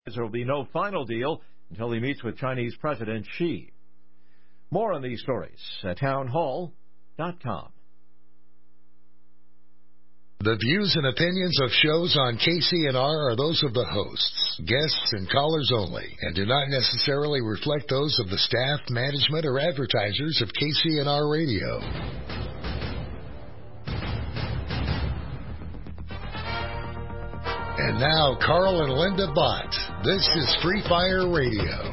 There will be no final deal until he meets with Chinese President Xi. More on these stories at townhall.com. The views and opinions of shows on KCNR are those of the hosts, guests, and callers only, and do not necessarily reflect those of the staff, management, or advertisers of KCNR Radio. And now, Carl and Linda Bott. This is Free Fire Radio.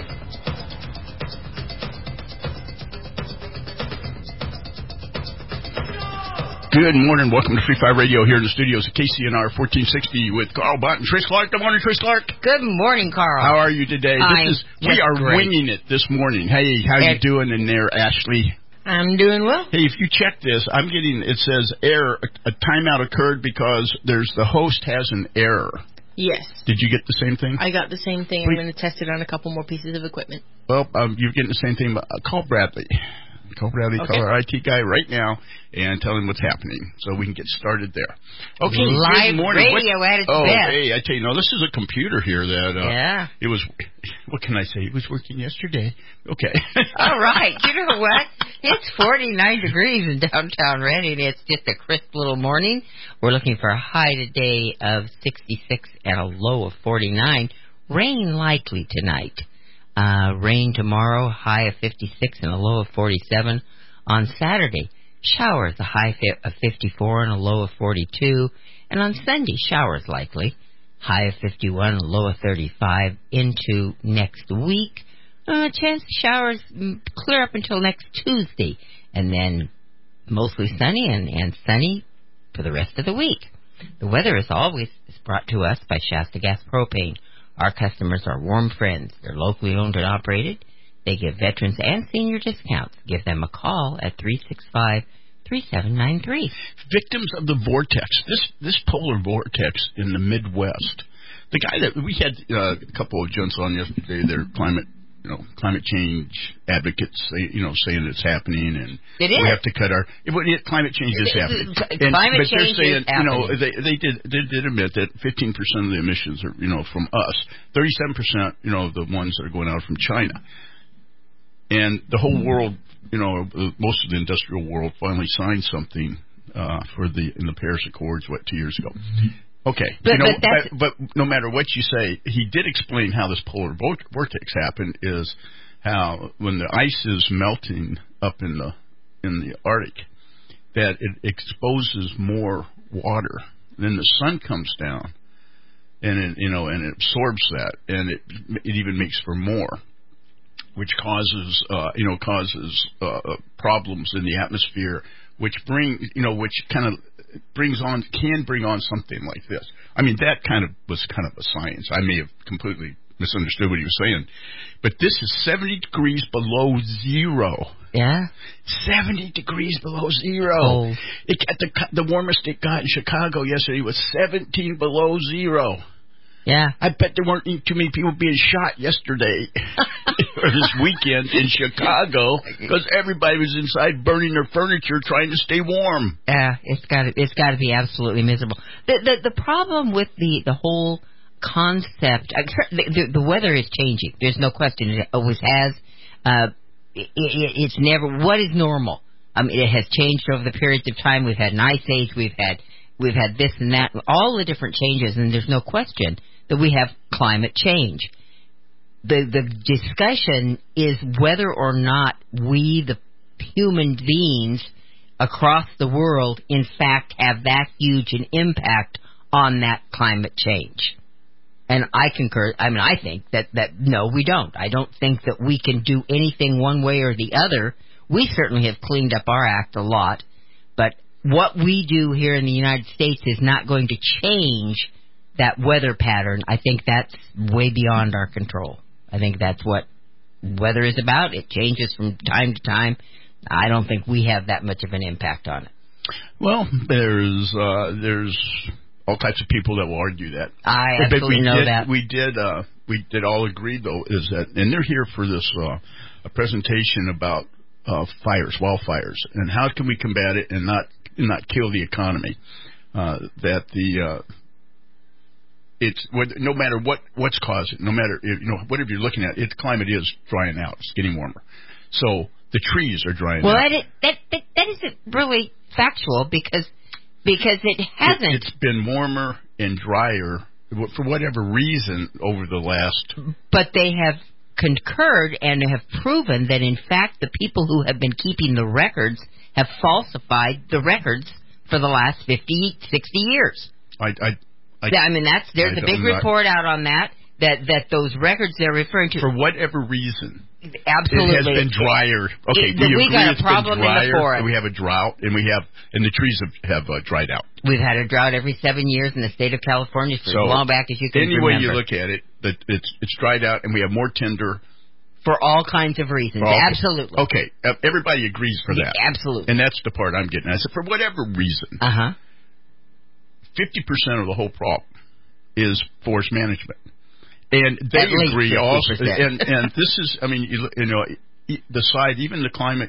Good morning. Welcome to Free Fire Radio here in the studios at KCNR 1460 with Carl Bott and Trish Clark. Good morning, Trish Clark. Good morning, Carl. How are you today? We are great. Winging it this morning. Hey, how you doing in there, Ashley? I'm doing well. Hey, if you check this, it says error. A timeout occurred because the host has an error. Yes. Did you get the same thing? I got the same thing. I'm going to test it on a couple more pieces of equipment. Well, you're getting the same thing. But call Bradley. Call our IT guy right now and tell him what's happening so we can get started there. Okay, live good morning. Radio at its best. Hey, I tell you, this is a computer here that, it was, what can I say? It was working yesterday. Okay. All right. You know what? It's 49 degrees in downtown Redding. It's just a crisp little morning. We're looking for a high today of 66 and a low of 49. Rain likely tonight. Rain tomorrow, high of 56 and a low of 47. On Saturday, showers, a high of 54 and a low of 42. And on Sunday, showers likely, high of 51 and a low of 35. Into next week, chance of showers clear up until next Tuesday. And then mostly sunny and sunny for the rest of the week. The weather is always brought to us by Shasta Gas Propane. Our customers are warm friends. They're locally owned and operated. They give veterans and senior discounts. Give them a call at 365-3793. Victims of the vortex. This polar vortex in the Midwest. The guy that we had a couple of gents on yesterday, they're climate change advocates, saying it's happening and we have to cut our. Climate change is happening. Climate change is happening. They did admit that 15% of the emissions are from us, 37% of the ones that are going out from China, and the whole world, most of the industrial world finally signed something in the Paris Accords 2 years ago. Okay, but no matter what you say, he did explain how this polar vortex happened. Is how when the ice is melting up in the Arctic, that it exposes more water. Then the sun comes down, and it absorbs that, and it even makes for more, which causes problems in the atmosphere, which can bring on something like this. I mean, that was kind of a science. I may have completely misunderstood what he was saying, but this is 70 degrees below zero. Yeah, 70 degrees below zero. Cold. The warmest it got in Chicago yesterday was 17 below zero. Yeah. I bet there weren't too many people being shot yesterday or this weekend in Chicago because everybody was inside burning their furniture trying to stay warm. Yeah, it's got to be absolutely miserable. The problem with the whole concept, the weather is changing. There's no question. It always has. It's never. What is normal? It has changed over the periods of time. We've had an ice age. We've had this and that. All the different changes, and there's no question that we have climate change. The discussion is whether or not we, the human beings across the world, in fact, have that huge an impact on that climate change. And I concur. I think that no, we don't. I don't think that we can do anything one way or the other. We certainly have cleaned up our act a lot, but what we do here in the United States is not going to change that weather pattern. I think that's way beyond our control. I think that's what weather is about. It changes from time to time. I don't think we have that much of an impact on it. Well, there's all types of people that will argue that. I absolutely know that. We did all agree, though, is that, and they're here for this a presentation about wildfires, and how can we combat it and not kill the economy. That no matter what's causing, no matter whatever you're looking at, climate is drying out. It's getting warmer, so the trees are drying out. Well, that isn't really factual because it hasn't. It's been warmer and drier for whatever reason over the last. But they have concurred and have proven that in fact the people who have been keeping the records have falsified the records for the last 50, 60 years. There's a big report out on that those records they're referring to. For whatever reason. Absolutely. It has been drier. Okay, we got a problem in the forest. We have a drought, and the trees have dried out. We've had a drought every 7 years in the state of California for as long back as you can remember. Any way you look at it, it's dried out, and we have more tinder. For all kinds of reasons. Absolutely. Okay, everybody agrees for that. Absolutely. And that's the part I'm getting at. So for whatever reason, 50% of the whole problem is forest management. And they agree also. And this is, the side, even the climate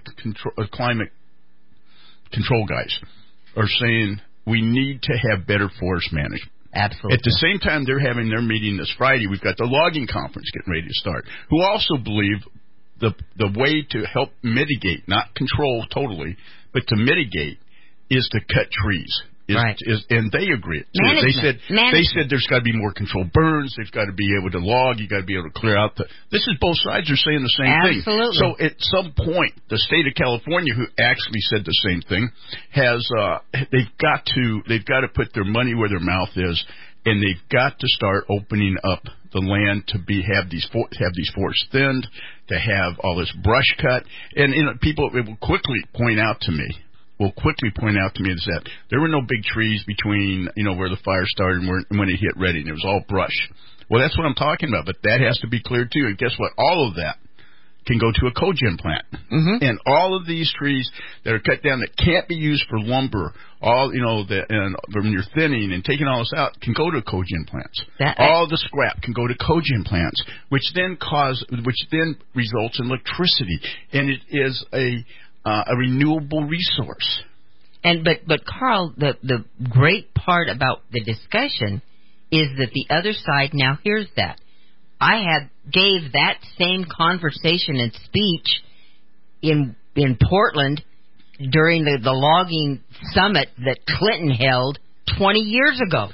control guys are saying we need to have better forest management. Absolutely. At the same time they're having their meeting this Friday, we've got the logging conference getting ready to start, who also believe the way to help mitigate, not control totally, but to mitigate is to cut trees. Right. And they agree. They said there's got to be more controlled burns. They've got to be able to log. You got to be able to clear out this is both sides are saying the same thing. Absolutely. So at some point, the state of California, who actually said the same thing, has they've got to put their money where their mouth is, and they've got to start opening up the land to have these forests thinned, to have all this brush cut, and people will quickly point out to me is that there were no big trees between, where the fire started and when it hit Redding. It was all brush. Well, that's what I'm talking about, but that has to be cleared too. And guess what? All of that can go to a cogen plant. Mm-hmm. And all of these trees that are cut down that can't be used for lumber, and when you're thinning and taking all this out, can go to cogen plants. All the scrap can go to cogen plants, which then results in electricity. And it is a renewable resource. But Carl, the great part about the discussion is that the other side now hears that. I gave that same conversation and speech in Portland during the logging summit that Clinton held 20 years ago.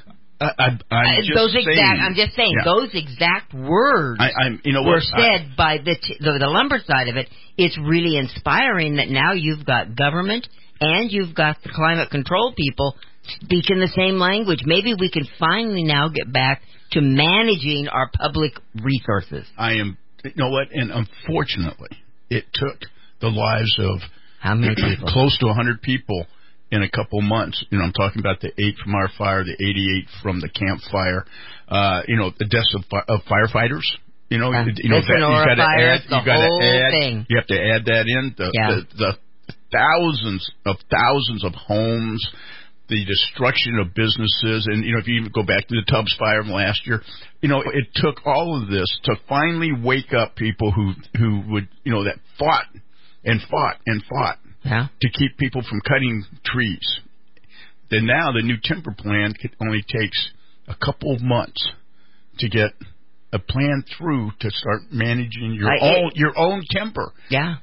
I'm just saying those exact words were said by the lumber side of it. It's really inspiring that now you've got government and you've got the climate control people speaking the same language. Maybe we can finally now get back to managing our public resources. And unfortunately, it took the lives of how many people? Close to 100 people in a couple months. I'm talking about the 8 from our fire, the 88 from the Camp Fire, the deaths of firefighters. You have to add that in. The thousands of homes, the destruction of businesses, and if you even go back to the Tubbs fire from last year, it took all of this to finally wake up people who would that fought to keep people from cutting trees. Then now the new timber plan only takes a couple of months to get a plan through to start managing your own timber. Yeah.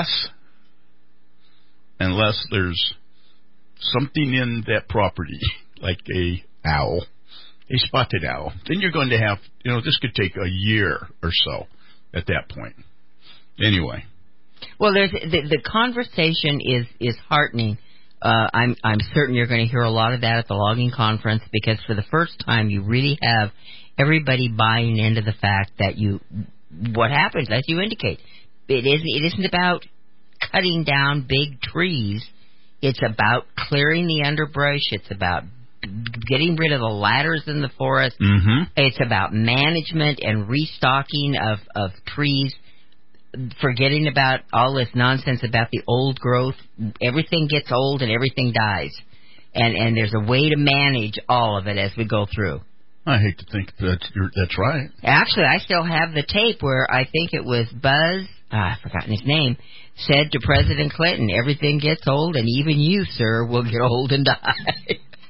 Unless there's something in that property, like a spotted owl, then you're going to have, this could take a year or so at that point. Anyway. Well, there's the conversation is heartening. I'm certain you're going to hear a lot of that at the logging conference, because for the first time you really have everybody buying into the fact that what happens, as you indicate, it isn't about cutting down big trees. It's about clearing the underbrush. It's about getting rid of the ladders in the forest. Mm-hmm. It's about management and restocking of trees. Forgetting about all this nonsense about the old growth. Everything gets old and everything dies. And there's a way to manage all of it as we go through. I hate to think that's right. Actually, I still have the tape where I think it was Buzz, I've forgotten his name, said to President Clinton, everything gets old and even you, sir, will get old and die.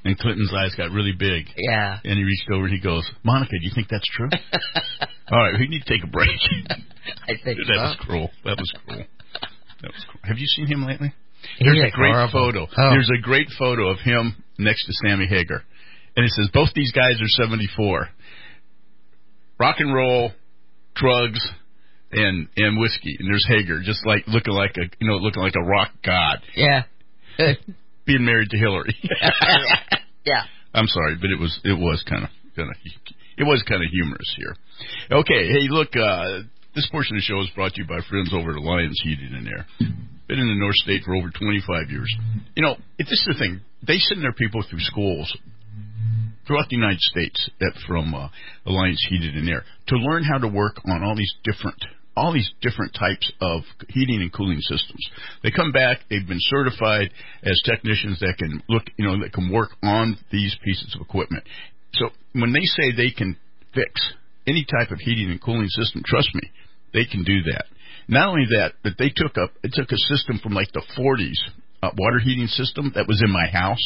And Clinton's eyes got really big. Yeah. And he reached over and he goes, Monica, do you think that's true? All right, we need to take a break. I think That was cruel. Have you seen him lately? There's a great photo. Oh. There's a great photo of him next to Sammy Hagar. And it says, both these guys are 74. Rock and roll, drugs, and whiskey. And there's Hagar, just like looking like a rock god. Yeah. Being married to Hillary. Yeah. I'm sorry, but it was kind of humorous here. Okay, hey, look, this portion of the show is brought to you by friends over at Alliance Heating and Air. Been in the North State for over 25 years. This is the thing. They send their people through schools throughout the United States from Alliance Heating and Air to learn how to work on all these different types of heating and cooling systems. They come back, they've been certified as technicians that can that can work on these pieces of equipment. So when they say they can fix any type of heating and cooling system, trust me, they can do that. Not only that, but they took a system from like the 40s, water heating system that was in my house.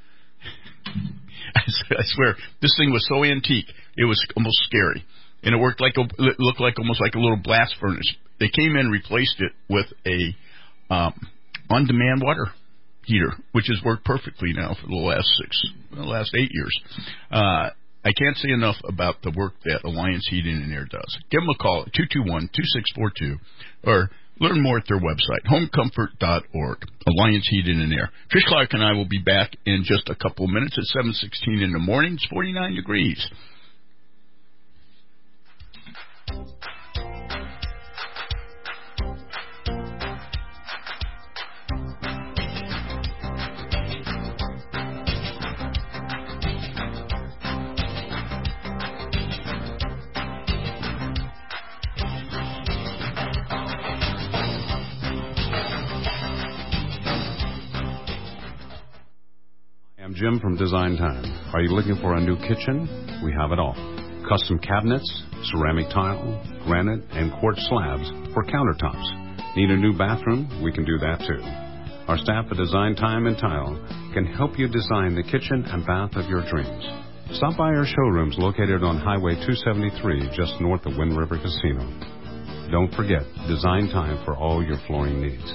I swear, this thing was so antique, it was almost scary. And it looked like almost like a little blast furnace. They came in and replaced it with a on-demand water heater, which has worked perfectly now for the last 8 years. I can't say enough about the work that Alliance Heating and Air does. Give them a call at 221-2642 or learn more at their website, homecomfort.org, Alliance Heating and Air. Trish Clark and I will be back in just a couple of minutes at 7:16 in the morning. It's 49 degrees. I'm Jim from Design Time. Are you looking for a new kitchen? We have it all. Custom cabinets, ceramic tile, granite, and quartz slabs for countertops. Need a new bathroom? We can do that too. Our staff at Design Time and Tile can help you design the kitchen and bath of your dreams. Stop by our showrooms located on Highway 273 just north of Wind River Casino. Don't forget, Design Time for all your flooring needs.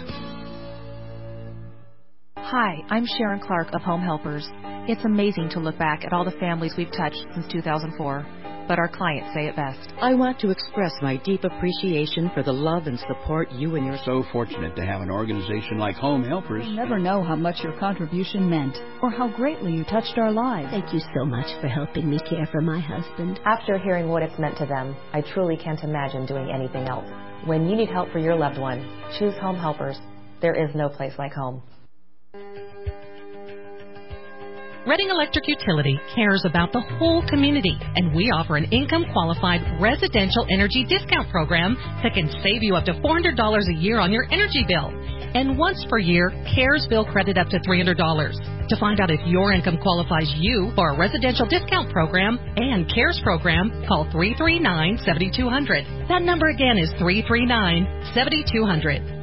Hi, I'm Sharon Clark of Home Helpers. It's amazing to look back at all the families we've touched since 2004, but our clients say it best. I want to express my deep appreciation for the love and support you and your... So fortunate to have an organization like Home Helpers. You'll never know how much your contribution meant or how greatly you touched our lives. Thank you so much for helping me care for my husband. After hearing what it's meant to them, I truly can't imagine doing anything else. When you need help for your loved one, choose Home Helpers. There is no place like home. Reading Electric Utility cares about the whole community, and we offer an income-qualified residential energy discount program that can save you up to $400 a year on your energy bill. And once per year, CARES bill credit up to $300. To find out if your income qualifies you for a residential discount program and CARES program, call 339-7200. That number again is 339-7200.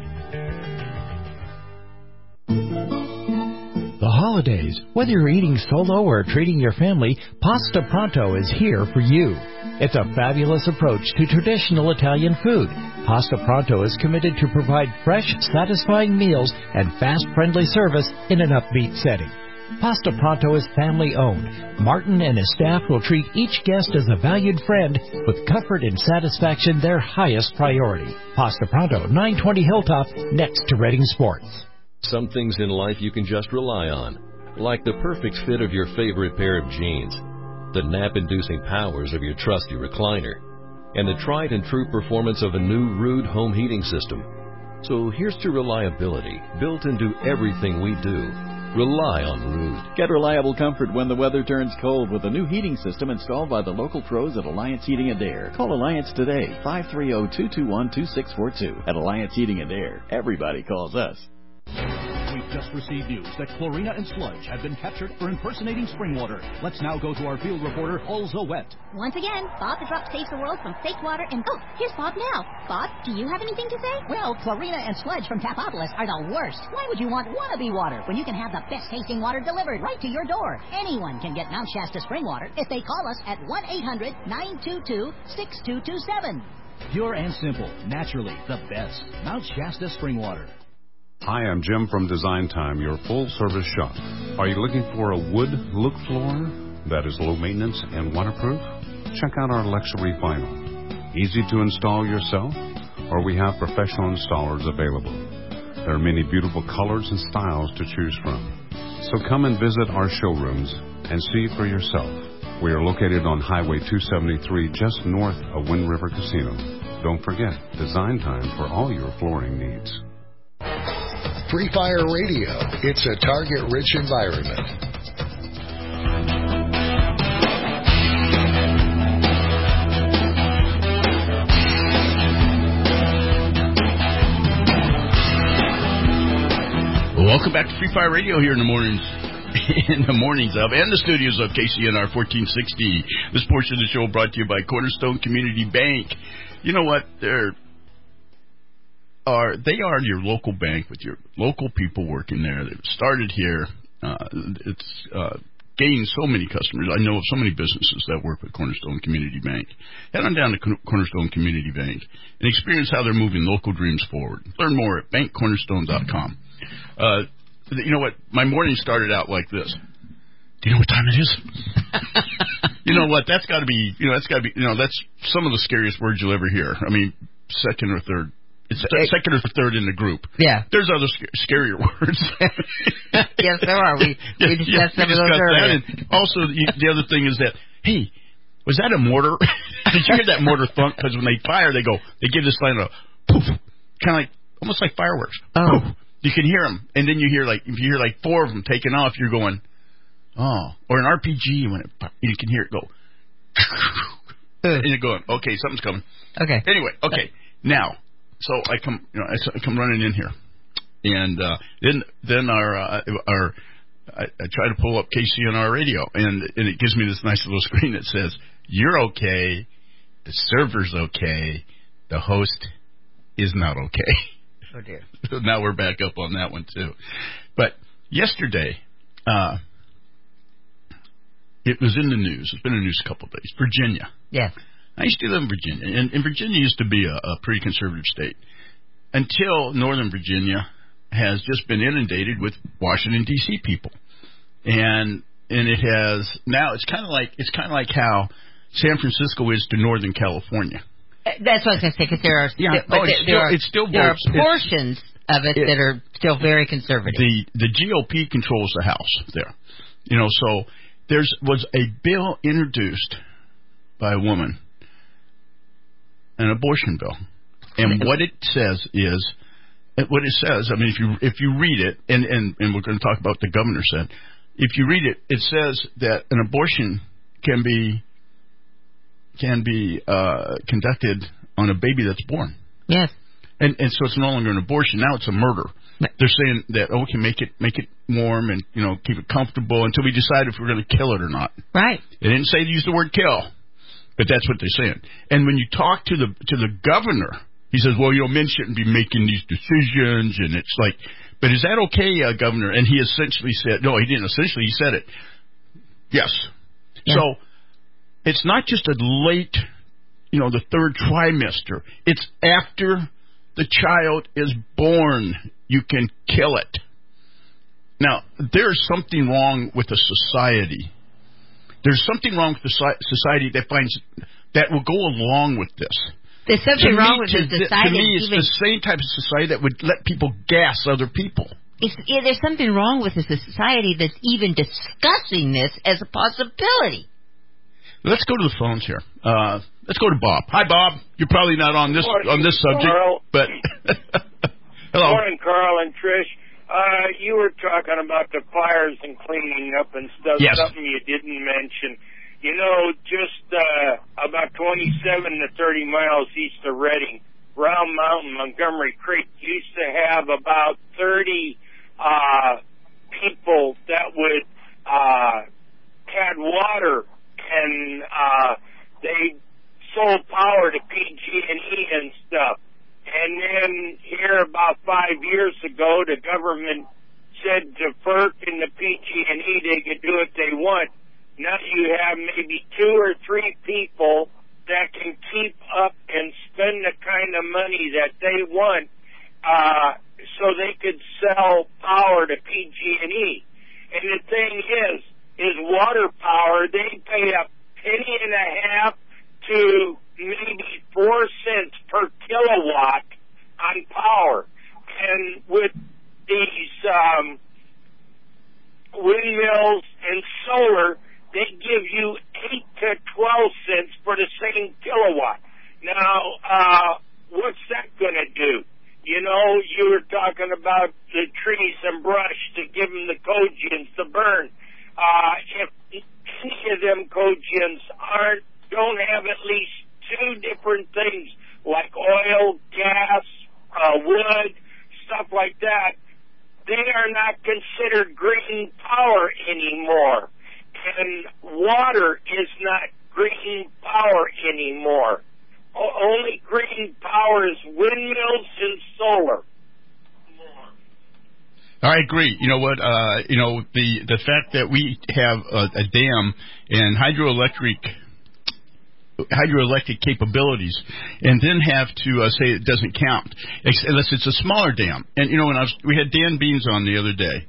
The holidays, whether you're eating solo or treating your family, Pasta Pronto is here for you. It's a fabulous approach to traditional Italian food. Pasta Pronto is committed to provide fresh, satisfying meals and fast, friendly service in an upbeat setting. Pasta Pronto is family-owned. Martin and his staff will treat each guest as a valued friend with comfort and satisfaction their highest priority. Pasta Pronto, 920 Hilltop, next to Reading Sports. Some things in life you can just rely on, like the perfect fit of your favorite pair of jeans, the nap-inducing powers of your trusty recliner, and the tried-and-true performance of a new Ruud home heating system. So here's to reliability, built into everything we do. Rely on Ruud. Get reliable comfort when the weather turns cold with a new heating system installed by the local pros at Alliance Heating and Air. Call Alliance today, 530-221-2642. At Alliance Heating and Air, everybody calls us. We just received news that chlorina and sludge have been captured for impersonating spring water. Let's now go to our field reporter, Also Wet. Once again, Bob the Drop saves the world from fake water and... Oh, here's Bob now. Bob, do you have anything to say? Well, chlorina and sludge from Tapopolis are the worst. Why would you want wannabe water when you can have the best tasting water delivered right to your door? Anyone can get Mount Shasta spring water if they call us at 1-800-922-6227. Pure and simple, naturally the best. Mount Shasta spring water. Hi, I'm Jim from Design Time, your full-service shop. Are you looking for a wood look floor that is low maintenance and waterproof? Check out our luxury vinyl. Easy to install yourself, or we have professional installers available. There are many beautiful colors and styles to choose from. So come and visit our showrooms and see for yourself. We are located on Highway 273 just north of Wind River Casino. Don't forget, Design Time for all your flooring needs. Free Fire Radio. It's a target-rich environment. Welcome back to Free Fire Radio here in the mornings of and the studios of KCNR 1460. This portion of the show brought to you by Cornerstone Community Bank. You know what? They are your local bank with your local people working there. They've started here. It's gained so many customers. I know of so many businesses that work with Cornerstone Community Bank. Head on down to Cornerstone Community Bank and experience how they're moving local dreams forward. Learn more at bankcornerstone.com. You know what? My morning started out like this. Do you know what time it is? You know what? That's got to be, that's some of the scariest words you'll ever hear. I mean, second or third. It's second or third in the group. Yeah. There's other scarier words. Yes, there are. We discussed some of those earlier. And also, the other thing is that, hey, was that a mortar? Did you hear that mortar thunk? Because when they fire, they give this line of poof, kind of like, almost like fireworks. Oh. Poof. You can hear them, and then if you hear like four of them taking off, you're going, oh. Or an RPG, when you can hear it go, and you're going, okay, something's coming. Okay. Anyway, okay. Now, so I come running in here, and then I try to pull up KCNR radio, and it gives me this nice little screen that says, you're okay, the server's okay, the host is not okay. Oh, dear. So now we're back up on that one, too. But yesterday, it was in the news. It's been in the news a couple of days. Virginia. Yes. I used to live in Virginia, and Virginia used to be a pretty conservative state until Northern Virginia has just been inundated with Washington, D.C. people. And it has now it's kind of like how San Francisco is to Northern California. That's what I was going to say, because there are portions of it that are still very conservative. The GOP controls the House there. So there was a bill introduced by a woman, an abortion bill. And what it says, I mean, if you read it, and we're going to talk about what the governor said, if you read it, it says that an abortion can be conducted on a baby that's born. Yes. And so it's no longer an abortion. Now it's a murder. They're saying that, we can make it warm and, keep it comfortable until we decide if we're going to kill it or not. Right. They didn't say to use the word kill, but that's what they're saying. And when you talk to the governor, he says, well, men shouldn't be making these decisions. And it's like, but is that okay, Governor? And he essentially said, no, he didn't essentially, he said it. Yes. Yeah. So it's not just a late, the third trimester. It's after the child is born, you can kill it. Now, there's something wrong with the society. There's something wrong with the society that will go along with this. There's something wrong with the society. To me, it's the same type of society that would let people gas other people. There's something wrong with the society that's even discussing this as a possibility. Let's go to the phones here. Let's go to Bob. Hi, Bob. You're probably not on this subject, Carl. But hello. Morning, Carl and Trish. You were talking about the fires and cleaning up and stuff. Yes. Something you didn't mention. Just about 27 to 30 miles east of Reading, Round Mountain, Montgomery Creek used to have about 30 people that would had water, and they sold power to PG&E and stuff. And then here about 5 years ago, the government said to FERC and the PG&E they could do what they want. Now you have maybe 2 or 3 people that can keep up and spend the kind of money that they want, so they could sell power to PG&E. And the thing is water power, they pay $0.015 to maybe 4 cents per kilowatt on power. And with these windmills and solar, they give you 8 to 12 cents for the same kilowatt. Now, what's that going to do? You know, you were talking about the trees and brush to give them the cogens to burn. If any of them cogens don't have at least 2 different things like oil, gas, wood, stuff like that, they are not considered green power anymore. And water is not green power anymore. Only green power is windmills and solar. I agree. You know what? The fact that we have a dam and hydroelectric capabilities, and then have to say it doesn't count unless it's a smaller dam. And you know, we had Dan Beans on the other day,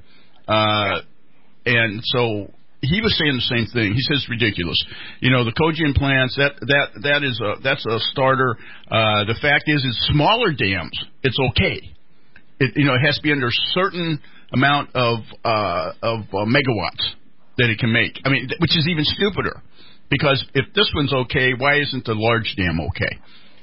and so he was saying the same thing. He says it's ridiculous. You know, the cogen plants, that's a starter. The fact is smaller dams, it's okay. It has to be under a certain amount of megawatts that it can make. I mean, which is even stupider, because if this one's okay, why isn't the large dam okay?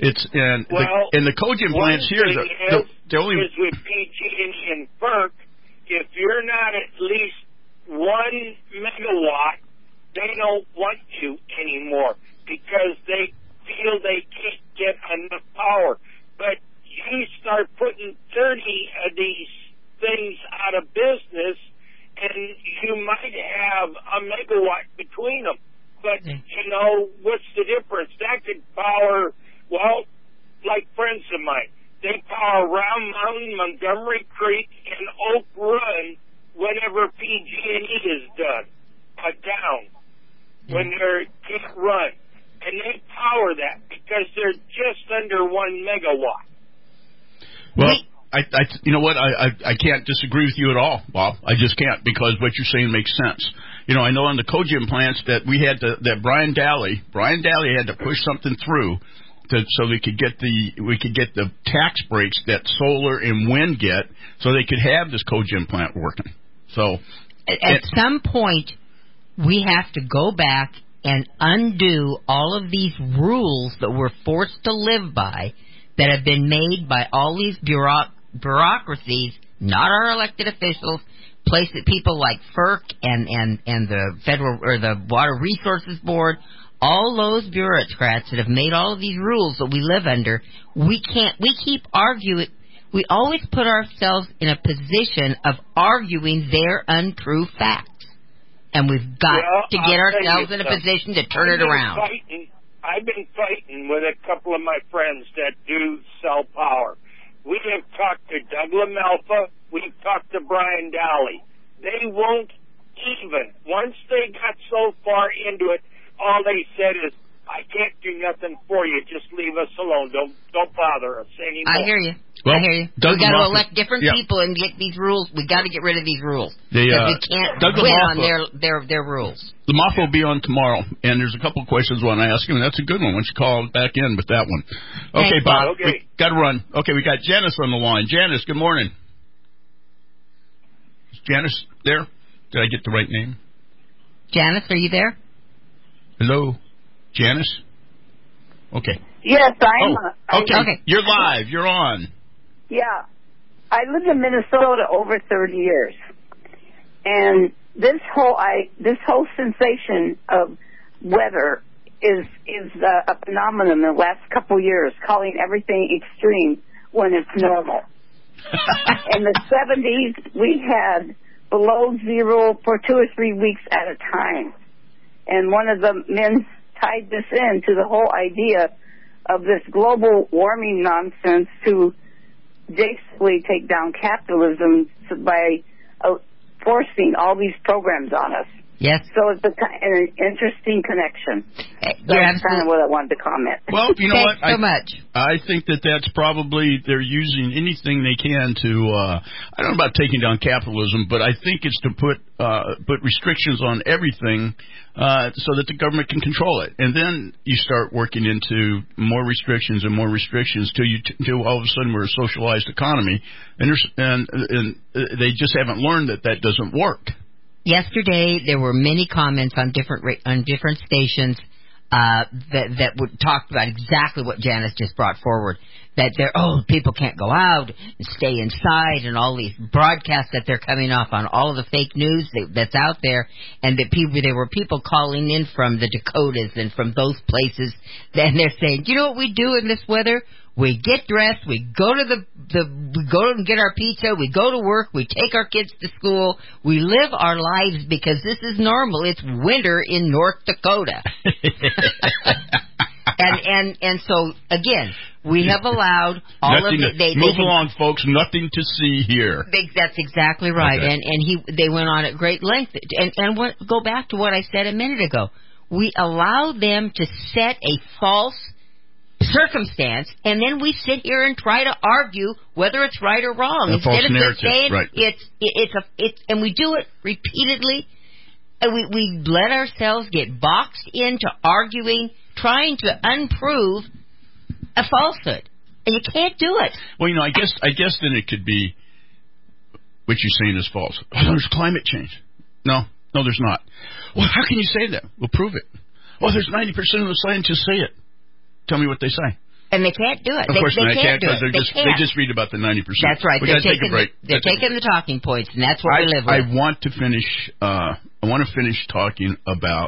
The cogen plants here, the only is with PG&E and FERC, if you're not at least 1 megawatt, they don't want you anymore because they feel they can't get enough power. But you start putting 30 of these things out of business, and you might have a megawatt between them. But, you know, what's the difference? That could power, well, like friends of mine, they power Round Mountain, Montgomery Creek, and Oak Run whenever PG&E is done, down, when they can't run. And they power that because they're just under 1 megawatt. Well, you know what? I can't disagree with you at all, Bob. I just can't, because what you're saying makes sense. You know, I know on the cogen plants that we had that Brian Daly had to push something through so we could get the tax breaks that solar and wind get, so they could have this cogen plant working. So at some point, we have to go back and undo all of these rules that we're forced to live by, that have been made by all these bureaucracies, not our elected officials, people like FERC and the Federal or the Water Resources Board, all those bureaucrats that have made all of these rules that we live under. We keep arguing. We always put ourselves in a position of arguing their untrue facts. And we've got to get ourselves in a position to turn it around. I've been fighting with a couple of my friends that do sell power. We have talked to Doug LaMelfa. We've talked to Brian Daly. They won't even. Once they got so far into it, all they said is, I can't do nothing for you. Just leave us alone. Don't bother us anymore. I hear you. Well, I hear you. We got to elect different people and get these rules. We got to get rid of these rules because we can't win on their rules. LaMoffa will be on tomorrow, and there's a couple of questions I want to ask him, and that's a good one. Why don't you call back in with that one? Okay, Bob. Okay. We got to run. Okay, we got Janice on the line. Janice, good morning. Is Janice there? Did I get the right name? Janice, are you there? Hello, Janice. Okay. Yes, Okay. You're live. You're on. Yeah. I lived in Minnesota over 30 years. And this whole sensation of weather is a phenomenon in the last couple of years, calling everything extreme when it's normal. In the 70s, we had below zero for 2 or 3 weeks at a time. And one of the men tied this into the whole idea of this global warming nonsense to basically take down capitalism by forcing all these programs on us. Yes. So it's an interesting connection. That's kind of what I wanted to comment. Well, you know what? Thanks so much. I think that's probably they're using anything they can to, I don't know about taking down capitalism, but I think it's to put restrictions on everything so that the government can control it. And then you start working into more restrictions and more restrictions till all of a sudden we're a socialized economy. And they just haven't learned that doesn't work. Yesterday, there were many comments on different stations that would talk about exactly what Janice just brought forward. That people can't go out and stay inside, and all these broadcasts that they're coming off on all of the fake news that's out there, and that there were people calling in from the Dakotas and from those places, and they're saying, you know what we do in this weather? We get dressed, we go to we go and get our pizza, we go to work, we take our kids to school, we live our lives because this is normal. It's winter in North Dakota. and so again, we have allowed all nothing of move along, folks. Nothing to see here. That's exactly right. Okay. And they went on at great length. And go back to what I said a minute ago. We allow them to set a false circumstance, and then we sit here and try to argue whether it's right or wrong. Instead of just saying right. it's and we do it repeatedly, and we let ourselves get boxed into arguing, trying to unprove a falsehood, and you can't do it. Well, I guess then it could be what you're saying is false. Oh, there's climate change. No, there's not. Well, how can you say that? We'll prove it. Well, there's 90% of the scientists say it. Tell me what they say. And they can't do it. Of course they can't do it. They just read about the 90%. That's right. We got to take a break. They're taking the talking points, and that's what we live with. I want to finish. I want to finish talking about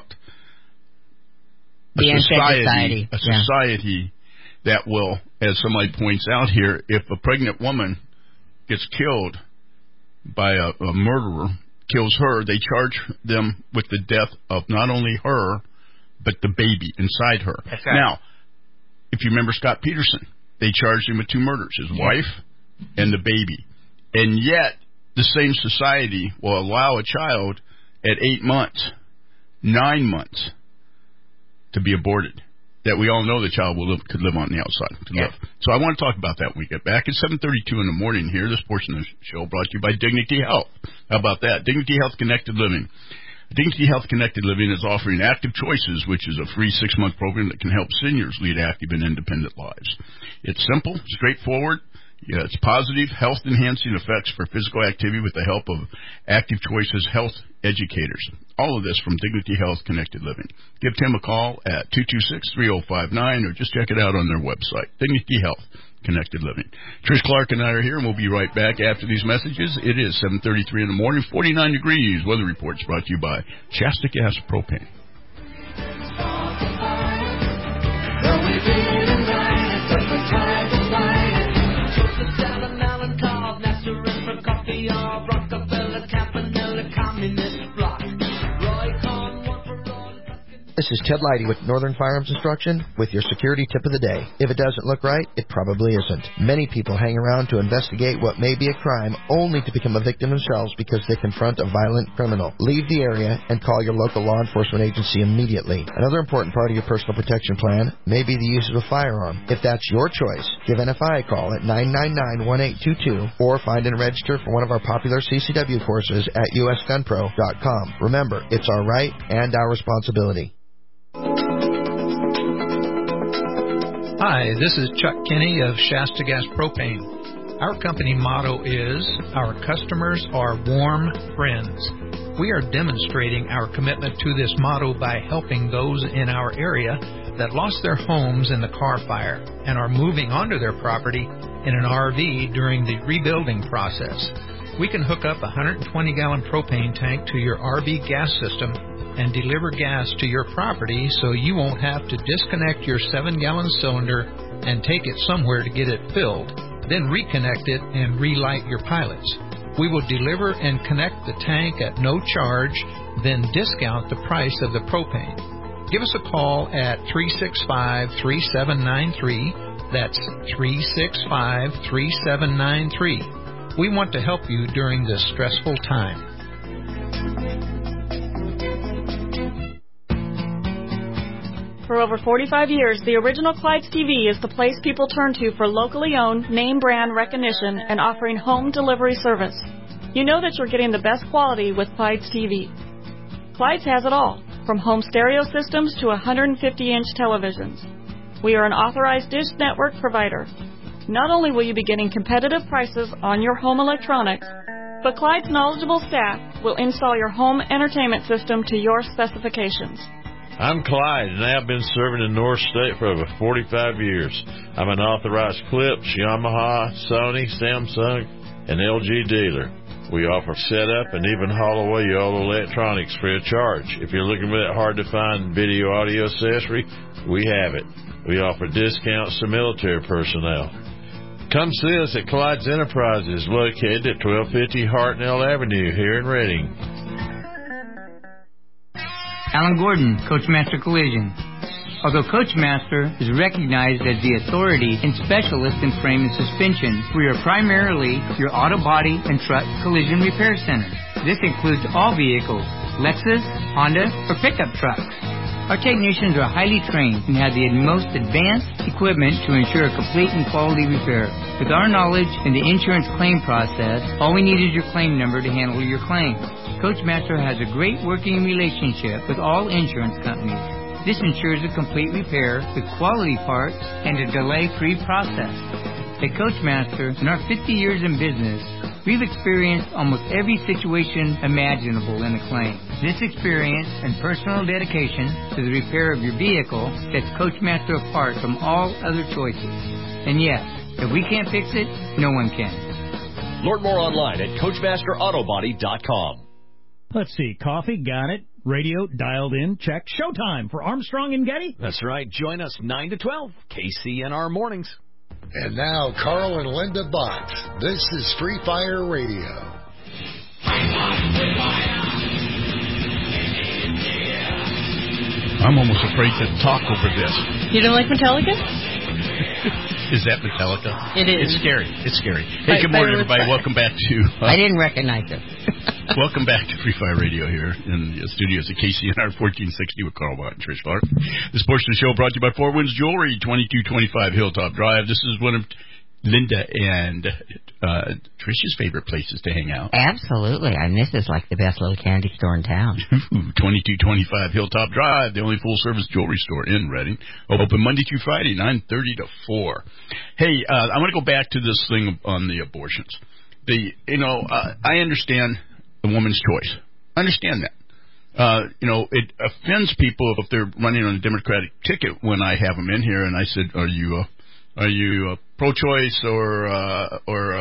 a society that will, as somebody points out here, if a pregnant woman gets killed by a murderer, kills her, they charge them with the death of not only her, but the baby inside her. That's right. Now, if you remember Scott Peterson, they charged him with 2 murders, his wife and the baby. And yet, the same society will allow a child at 8 months, 9 months, to be aborted. That we all know the child could live on the outside. Live. So I want to talk about that when we get back. It's 7:32 in the morning here. This portion of the show brought to you by Dignity Health. How about that? Dignity Health Connected Living. Dignity Health Connected Living is offering Active Choices, which is a free 6-month program that can help seniors lead active and independent lives. It's simple, straightforward. Yeah, it's positive, health-enhancing effects for physical activity with the help of Active Choices health educators. All of this from Dignity Health Connected Living. Give Tim a call at 226-3059 or just check it out on their website, Dignity Health Connected Living. Trish Clark and I are here, and we'll be right back after these messages. It is 7:33 in the morning, 49 degrees. Weather reports brought to you by Shasta Gas Propane. This is Ted Leidy with Northern Firearms Instruction with your security tip of the day. If it doesn't look right, it probably isn't. Many people hang around to investigate what may be a crime only to become a victim themselves because they confront a violent criminal. Leave the area and call your local law enforcement agency immediately. Another important part of your personal protection plan may be the use of a firearm. If that's your choice, give NFI a call at 999-1822 or find and register for one of our popular CCW courses at usgunpro.com. Remember, it's our right and our responsibility. Hi, this is Chuck Kinney of Shasta Gas Propane. Our company motto is, our customers are warm friends. We are demonstrating our commitment to this motto by helping those in our area that lost their homes in the Carr Fire and are moving onto their property in an RV during the rebuilding process. We can hook up a 120-gallon propane tank to your RV gas system and deliver gas to your property so you won't have to disconnect your 7-gallon cylinder and take it somewhere to get it filled. then reconnect it and relight your pilots. We will deliver and connect the tank at no charge, then discount the price of the propane. Give us a call at 365-3793. That's 365-3793. We want to help you during this stressful time. For over 45 years, the original Clyde's TV is the place people turn to for locally owned, name brand recognition and offering home delivery service. You know that you're getting the best quality with Clyde's TV. Clyde's has it all, from home stereo systems to 150-inch televisions. We are an authorized Dish Network provider. Not only will you be getting competitive prices on your home electronics, but Clyde's knowledgeable staff will install your home entertainment system to your specifications. I'm Clyde, and I've been serving in North State for over 45 years. I'm an authorized Philips, Yamaha, Sony, Samsung, and LG dealer. We offer setup and even haul away all electronics free of charge. If you're looking for that hard-to-find video audio accessory, we have it. We offer discounts to military personnel. Come see us at Clyde's Enterprises, located at 1250 Hartnell Avenue here in Reading. Alan Gordon, Coachmaster Collision. Although Coachmaster is recognized as the authority and specialist in frame and suspension, we are primarily your auto body and truck collision repair center. This includes all vehicles, Lexus, Honda, or pickup trucks. Our technicians are highly trained and have the most advanced equipment to ensure a complete and quality repair. With our knowledge in the insurance claim process, all we need is your claim number to handle your claim. Coachmaster has a great working relationship with all insurance companies. This ensures a complete repair with quality parts and a delay-free process. At Coachmaster, in our 50 years in business, we've experienced almost every situation imaginable in a claim. This experience and personal dedication to the repair of your vehicle sets Coachmaster apart from all other choices. And yes, if we can't fix it, no one can. Learn more online at CoachmasterAutobody.com. Let's see. Coffee, got it. Radio, dialed in, check. Showtime for Armstrong and Getty. That's right. Join us 9 to 12, KCNR Mornings. And now, Carl and Linda Bott. This is Free Fire Radio. I'm almost afraid to talk over this. You don't like Metallica? Is that Metallica? It is. It's scary. It's scary. Hey, good morning, everybody. Welcome back to... I didn't recognize it. Welcome back to Free Fire Radio here in the studios at KCNR 1460 with Carl Bott and Trish Clark. This portion of the show brought to you by Four Winds Jewelry, 2225 Hilltop Drive. This is one of Linda and Trish's favorite places to hang out. Absolutely. And this is like the best little candy store in town. 2225 Hilltop Drive, the only full-service jewelry store in Reading. Open Monday through Friday, 9:30 to 4. Hey, I want to go back to this thing on the abortions. I understand the woman's choice. I understand that. It offends people if they're running on a Democratic ticket when I have them in here and I said, are you pro-choice or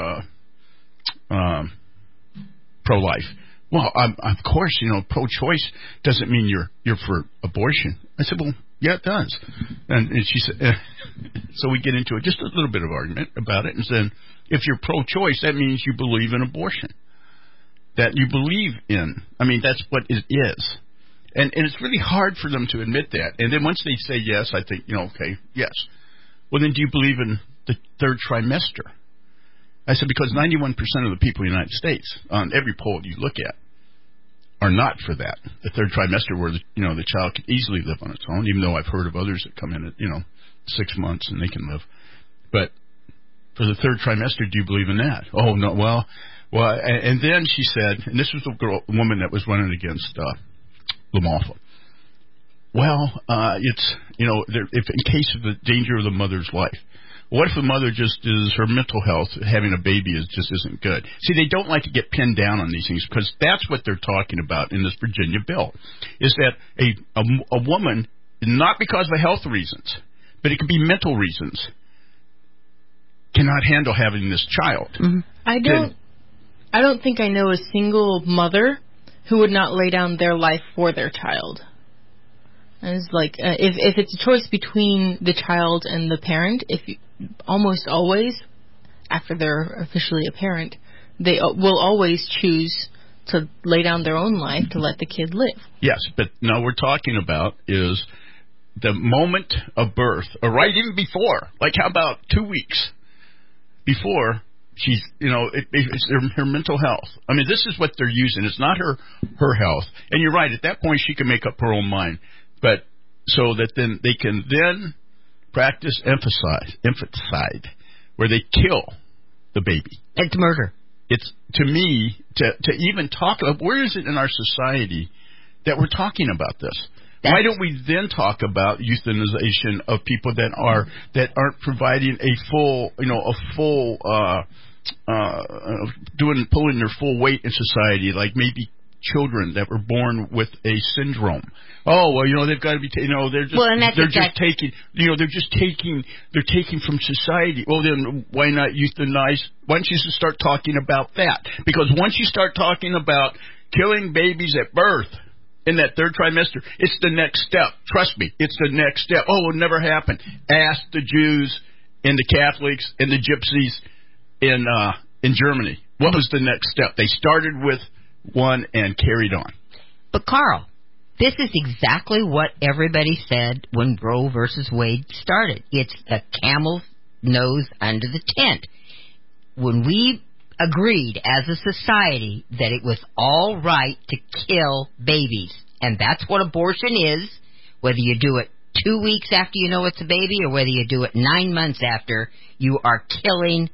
pro-life? Well, of course, pro-choice doesn't mean you're for abortion. I said, well, yeah, it does. And she said, so we get into just a little bit of argument about it and said, if you're pro-choice, that means you believe in abortion. That you believe in. I mean, that's what it is. And it's really hard for them to admit that. And then once they say yes, I think, okay, yes. Well, then do you believe in the third trimester? I said, because 91% of the people in the United States, on every poll you look at, are not for that. The third trimester where, the child could easily live on its own, even though I've heard of others that come in at, 6 months and they can live. But for the third trimester, do you believe in that? Oh, no, well, and then she said, and this was the woman that was running against LaMalfa. Well, it's, if in case of the danger of the mother's life. What if the mother just is, her mental health, having a baby just isn't good? See, they don't like to get pinned down on these things because that's what they're talking about in this Virginia bill, is that a woman, not because of health reasons, but it could be mental reasons, cannot handle having this child. Mm-hmm. I don't think I know a single mother who would not lay down their life for their child. And it's like, if it's a choice between the child and the parent, almost always, after they're officially a parent, they will always choose to lay down their own life to let the kid live. Yes, but now we're talking about is the moment of birth, or right even before. Like, how about 2 weeks before she's, it's her mental health. I mean, this is what they're using. It's not her health. And you're right. At that point, she can make up her own mind. But so that then they can then practice infanticide, where they kill the baby. It's murder. It's, to me, to even talk about, where is it in our society that we're talking about this? Why don't we then talk about euthanization of people that aren't providing pulling their full weight in society, like maybe children that were born with a syndrome. Oh, well, they've got to be, they're taking from society. Well, then why not euthanize? Why don't you just start talking about that? Because once you start talking about killing babies at birth in that third trimester, it's the next step. Trust me, it's the next step. Oh, it would never happen. Ask the Jews and the Catholics and the Gypsies in Germany. What was the next step? They started with one and carried on. But Carl, this is exactly what everybody said when Roe versus Wade started. It's the camel's nose under the tent. When we agreed as a society that it was all right to kill babies, and that's what abortion is, whether you do it 2 weeks after you know it's a baby or whether you do it 9 months after, you are killing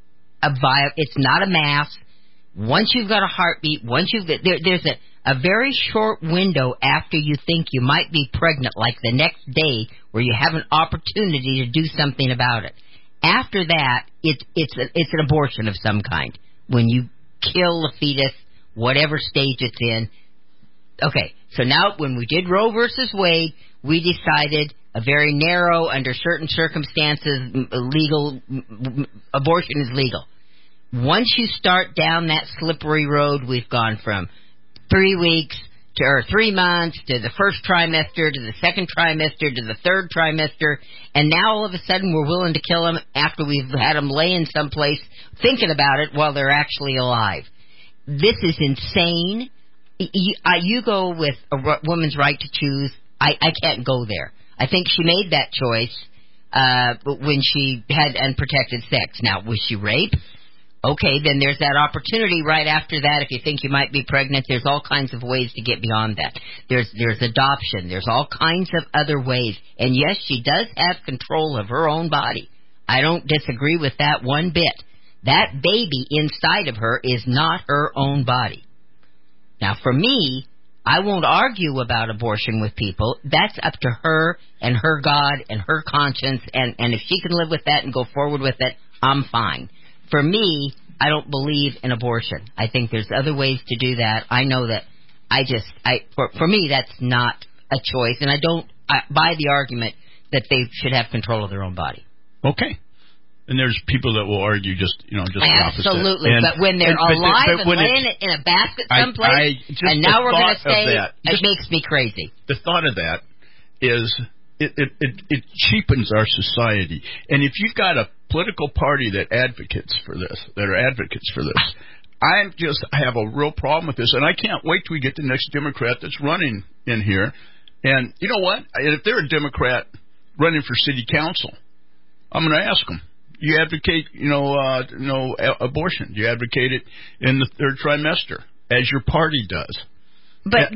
it's not a mass. Once you've got a heartbeat, there's a very short window after you think you might be pregnant, like the next day, where you have an opportunity to do something about it. After that, it's an abortion of some kind. When you kill the fetus, whatever stage it's in. Okay, so now when we did Roe versus Wade, we decided a very narrow, under certain circumstances, legal abortion is legal. Once you start down that slippery road, we've gone from 3 weeks or 3 months to the first trimester to the second trimester to the third trimester, and now all of a sudden we're willing to kill them after we've had them laying someplace thinking about it while they're actually alive. This is insane. You go with a woman's right to choose. I can't go there. I think she made that choice when she had unprotected sex. Now, was she raped? Okay, then there's that opportunity right after that. If you think you might be pregnant, there's all kinds of ways to get beyond that. There's adoption. There's all kinds of other ways. And yes, she does have control of her own body. I don't disagree with that one bit. That baby inside of her is not her own body. Now, for me, I won't argue about abortion with people. That's up to her and her God and her conscience. And if she can live with that and go forward with it, I'm fine. For me, I don't believe in abortion. I think there's other ways to do that. I know that for me, that's not a choice, and I don't buy the argument that they should have control of their own body. Okay. And there's people that will argue just the opposite. Absolutely. But when they're alive and laying it in a basket someplace, and now we're going to say it makes me crazy. The thought of that is it cheapens our society. And if you've got a political party that are advocates for this, I have a real problem with this, and I can't wait till we get the next Democrat that's running in here. And you know what? If they're a Democrat running for city council, I'm going to ask them, you advocate, abortion? Do you advocate it in the third trimester, as your party does? But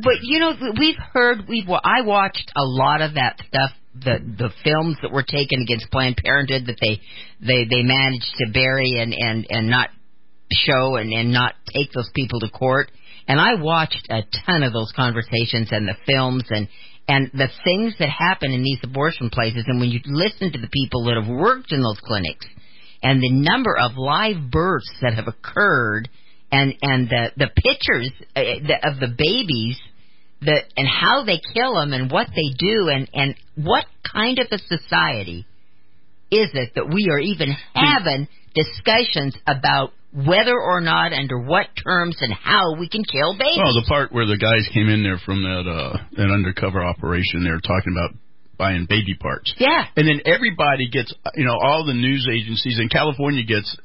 I watched a lot of that stuff, the films that were taken against Planned Parenthood that they managed to bury and not show and not take those people to court. And I watched a ton of those conversations and the films and the things that happen in these abortion places. And when you listen to the people that have worked in those clinics and the number of live births that have occurred and the pictures of the babies and how they kill them and what they do and what kind of a society is it that we are even having discussions about whether or not, under what terms, and how we can kill babies. Well, the part where the guys came in there from that undercover operation, they were talking about buying baby parts. Yeah. And then everybody gets, all the news agencies in California gets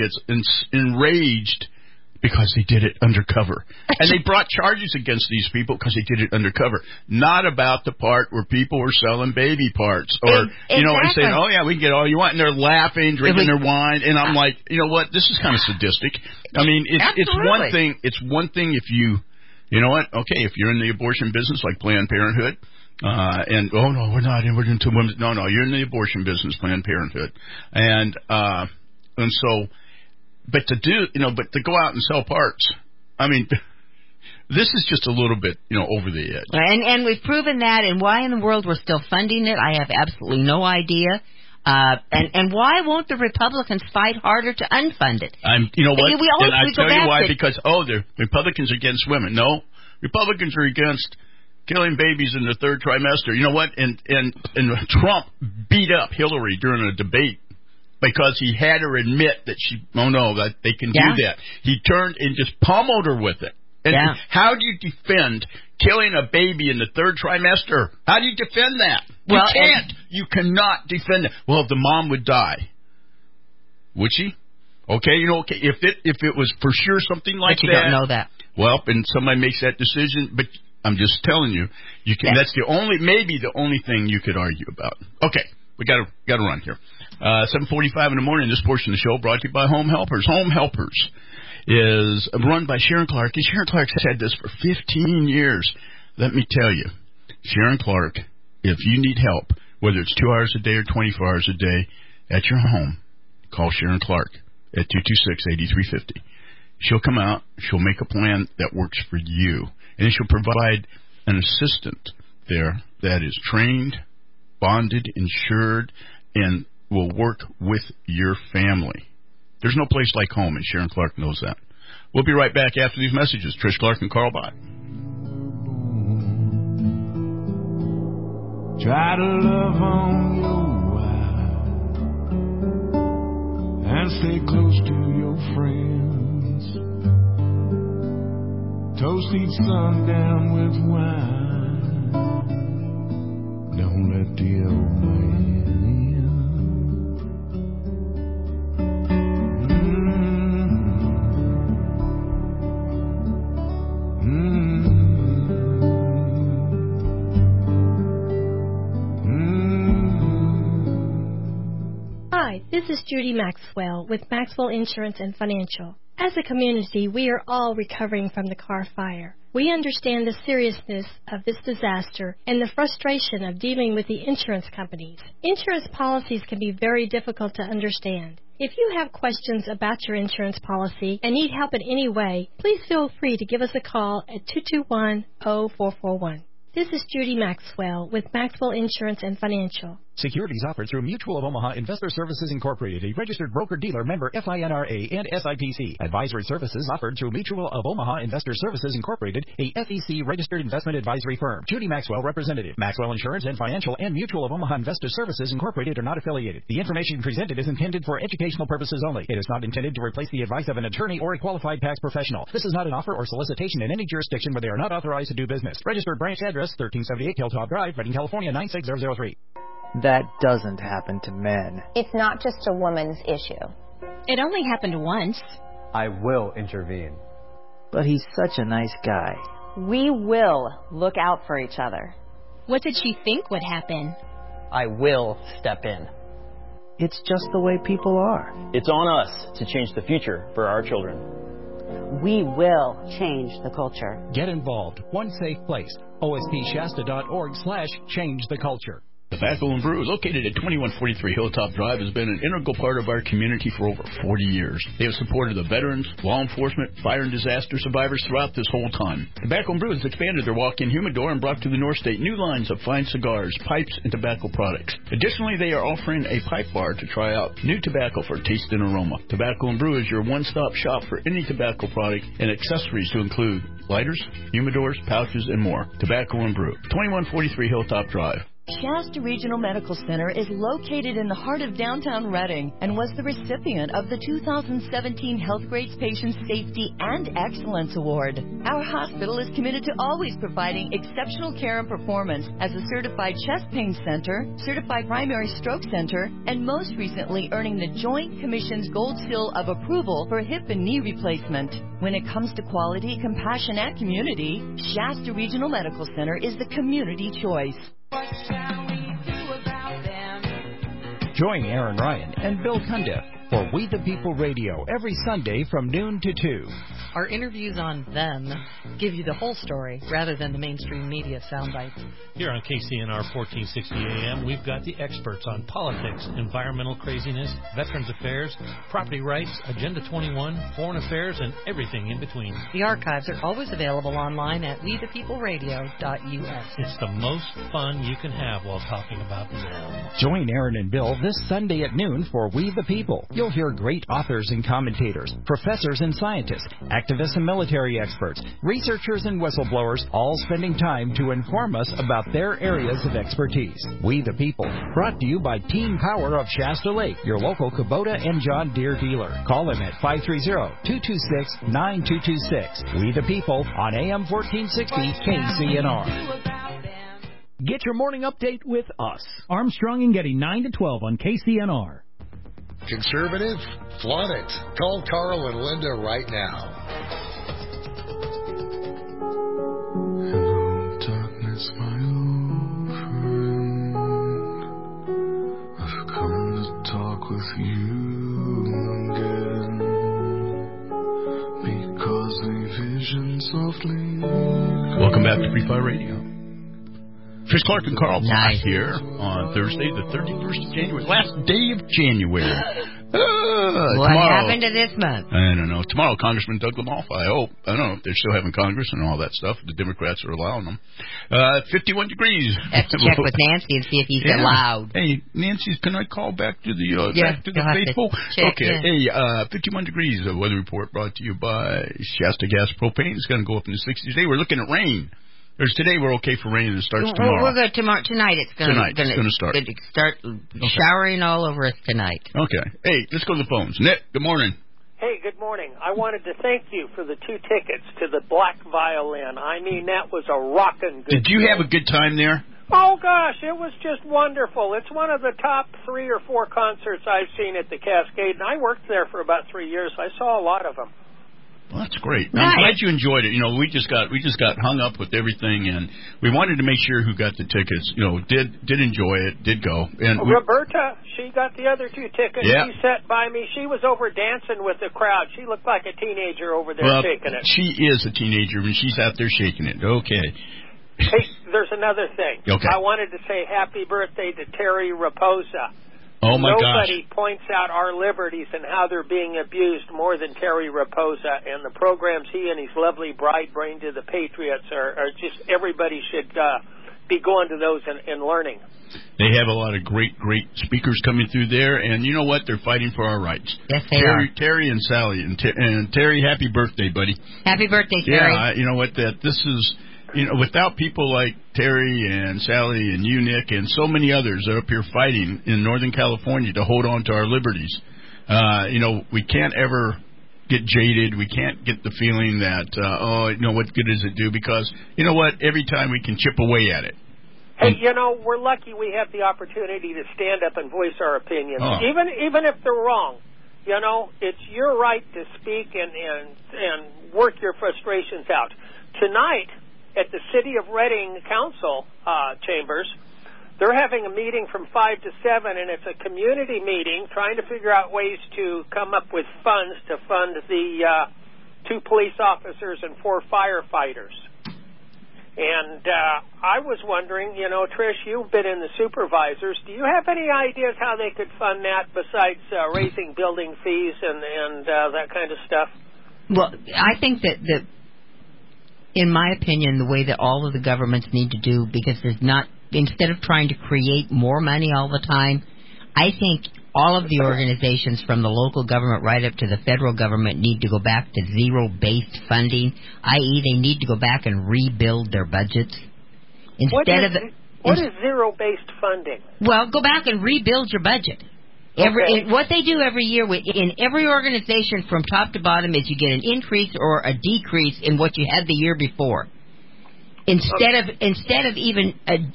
enraged because they did it undercover. And they brought charges against these people because they did it undercover. Not about the part where people were selling baby parts or, and saying, oh, yeah, we can get all you want. And they're laughing, drinking their wine. And I'm like, you know what? This is kind of sadistic. I mean, it's one thing. It's one thing if you know what? Okay, if you're in the abortion business like Planned Parenthood, and, oh, no, we're not. We're into women. No, you're in the abortion business, Planned Parenthood. And so, but to go out and sell parts, I mean, this is just a little bit, over the edge. And we've proven that, and why in the world we're still funding it, I have absolutely no idea. And why won't the Republicans fight harder to unfund it? You know what? I tell you why, because, the Republicans are against women. No, Republicans are against killing babies in the third trimester. You know what? And Trump beat up Hillary during a debate because he had her admit that that they can do that. He turned and just pummeled her with it. And how do you defend killing a baby in the third trimester? How do you defend that? You can't. You cannot defend it. Well, the mom would die. Would she? Okay, if it was for sure something like that. But you don't know that. Well, and somebody makes that decision, but I'm just telling you, you can. That's maybe the only thing you could argue about. Okay, we got to run here. 7:45 in the morning. This portion of the show brought to you by Home Helpers. Home Helpers is run by Sharon Clark, and Sharon Clark's had this for 15 years. Let me tell you, Sharon Clark, if you need help, whether it's 2 hours a day or 24 hours a day at your home, call Sharon Clark at 226-8350. She'll come out. She'll make a plan that works for you, and then she'll provide an assistant there that is trained, bonded, insured, and will work with your family. There's no place like home, and Sharon Clark knows that. We'll be right back after these messages. Trish Clark and Carl Bott. Try to love on your wife and stay close to your friends. Toast each sundown with wine. Don't let the old man Hi, this is Judy Maxwell with Maxwell Insurance and Financial. As a community, we are all recovering from the Carr fire. We understand the seriousness of this disaster and the frustration of dealing with the insurance companies. Insurance policies can be very difficult to understand. If you have questions about your insurance policy and need help in any way, please feel free to give us a call at 221-0441. This is Judy Maxwell with Maxwell Insurance and Financial. Securities offered through Mutual of Omaha Investor Services Incorporated, a registered broker-dealer member FINRA and SIPC. Advisory services offered through Mutual of Omaha Investor Services Incorporated, a FEC-registered investment advisory firm. Judy Maxwell, representative. Maxwell Insurance and Financial and Mutual of Omaha Investor Services Incorporated are not affiliated. The information presented is intended for educational purposes only. It is not intended to replace the advice of an attorney or a qualified tax professional. This is not an offer or solicitation in any jurisdiction where they are not authorized to do business. Registered branch address 1378 Hilltop Drive, Redding, California 96003. That doesn't happen to men. It's not just a woman's issue. It only happened once. I will intervene. But he's such a nice guy. We will look out for each other. What did she think would happen? I will step in. It's just the way people are. It's on us to change the future for our children. We will change the culture. Get involved. One safe place. OSPShasta.org/change the culture. Tobacco and Brew, located at 2143 Hilltop Drive, has been an integral part of our community for over 40 years. They have supported the veterans, law enforcement, fire and disaster survivors throughout this whole time. Tobacco and Brew has expanded their walk-in humidor and brought to the North State new lines of fine cigars, pipes, and tobacco products. Additionally, they are offering a pipe bar to try out new tobacco for taste and aroma. Tobacco and Brew is your one-stop shop for any tobacco product and accessories to include lighters, humidors, pouches, and more. Tobacco and Brew, 2143 Hilltop Drive. Shasta Regional Medical Center is located in the heart of downtown Reading and was the recipient of the 2017 Health Grades Patient Safety and Excellence Award. Our hospital is committed to always providing exceptional care and performance as a certified chest pain center, certified primary stroke center, and most recently earning the Joint Commission's Gold Seal of Approval for hip and knee replacement. When it comes to quality, compassion, and community, Shasta Regional Medical Center is the community choice. What shall we do about them? Join Aaron Ryan and Bill Cundiff for We the People Radio every Sunday from noon to 2. Our interviews on them give you the whole story rather than the mainstream media soundbites. Here on KCNR 1460 AM, we've got the experts on politics, environmental craziness, veterans affairs, property rights, Agenda 21, foreign affairs, and everything in between. The archives are always available online at wethepeopleradio.us. It's the most fun you can have while talking about them. Join Aaron and Bill this Sunday at noon for We the People. You'll hear great authors and commentators, professors and scientists, activists and military experts, researchers and whistleblowers, all spending time to inform us about their areas of expertise. We the People, brought to you by Team Power of Shasta Lake, your local Kubota and John Deere dealer. Call them at 530-226-9226. We the People on AM 1460 KCNR. Get your morning update with us. Armstrong and Getty, 9 to 12 on KCNR. Conservative? Flaunt it. Call Carl and Linda right now. Hello, darkness, my old friend. I've come to talk with you again, because a vision softly. Welcome back to Free Fire Radio. Trish Clark and Carl Black here on Thursday, the 31st of January, last day of January. What happened to this month? I don't know. Tomorrow, Congressman Doug Lamoff, I hope. I don't know if they're still having Congress and all that stuff. The Democrats are allowing them. 51 degrees. Have to check with Nancy and see if he's allowed. Hey, Nancy, can I call back to the faithful? Okay. Hey, 51 degrees. A weather report brought to you by Shasta Gas Propane. It's going to go up in the 60s today. We're looking at rain. Today we're okay for rain, and it starts tomorrow. We're good tomorrow. Tonight it's going to start. Showering all over us tonight. Okay. Hey, let's go to the phones. Nick, good morning. Hey, good morning. I wanted to thank you for the 2 tickets to the Black Violin. I mean, that was a rockin' good Did you have a good time there? Oh, gosh, it was just wonderful. It's one of the top 3 or 4 concerts I've seen at the Cascade, and I worked there for about 3 years. I saw a lot of them. Well, that's great. Nice. I'm glad you enjoyed it. You know, we just got hung up with everything, and we wanted to make sure who got the tickets, you know, did enjoy it, did go. And Roberta, she got the other 2 tickets. Yeah. She sat by me. She was over dancing with the crowd. She looked like a teenager over there shaking it. She is a teenager, and she's out there shaking it. Okay. Hey, there's another thing. Okay. I wanted to say happy birthday to Terry Raposa. Oh, my gosh. Nobody points out our liberties and how they're being abused more than Terry Raposa, and the programs he and his lovely bride bring to the Patriots are just, everybody should be going to those and learning. They have a lot of great speakers coming through there, and you know what? They're fighting for our rights. Yes, they are. Terry and Sally. And Terry, happy birthday, buddy. Happy birthday, Terry. Yeah, you know what? This is... You know, without people like Terry and Sally and you, Nick, and so many others that are up here fighting in Northern California to hold on to our liberties, you know, we can't ever get jaded. We can't get the feeling that, what good does it do? Because, you know what, every time we can chip away at it. Hey, you know, we're lucky we have the opportunity to stand up and voice our opinions, even if they're wrong. You know, it's your right to speak and work your frustrations out. Tonight, at the City of Reading Council chambers, they're having a meeting from 5 to 7, and it's a community meeting trying to figure out ways to come up with funds to fund the 2 police officers and 4 firefighters. And I was wondering, you know, Trish, you've been in the supervisors. Do you have any ideas how they could fund that besides raising building fees and that kind of stuff? Well, I think that in my opinion, the way that all of the governments need to do, because instead of trying to create more money all the time, I think all of the organizations from the local government right up to the federal government need to go back to zero-based funding, i.e. they need to go back and rebuild their budgets. What is zero-based funding? Well, go back and rebuild your budget. What they do every year in every organization from top to bottom is you get an increase or a decrease in what you had the year before. Instead of even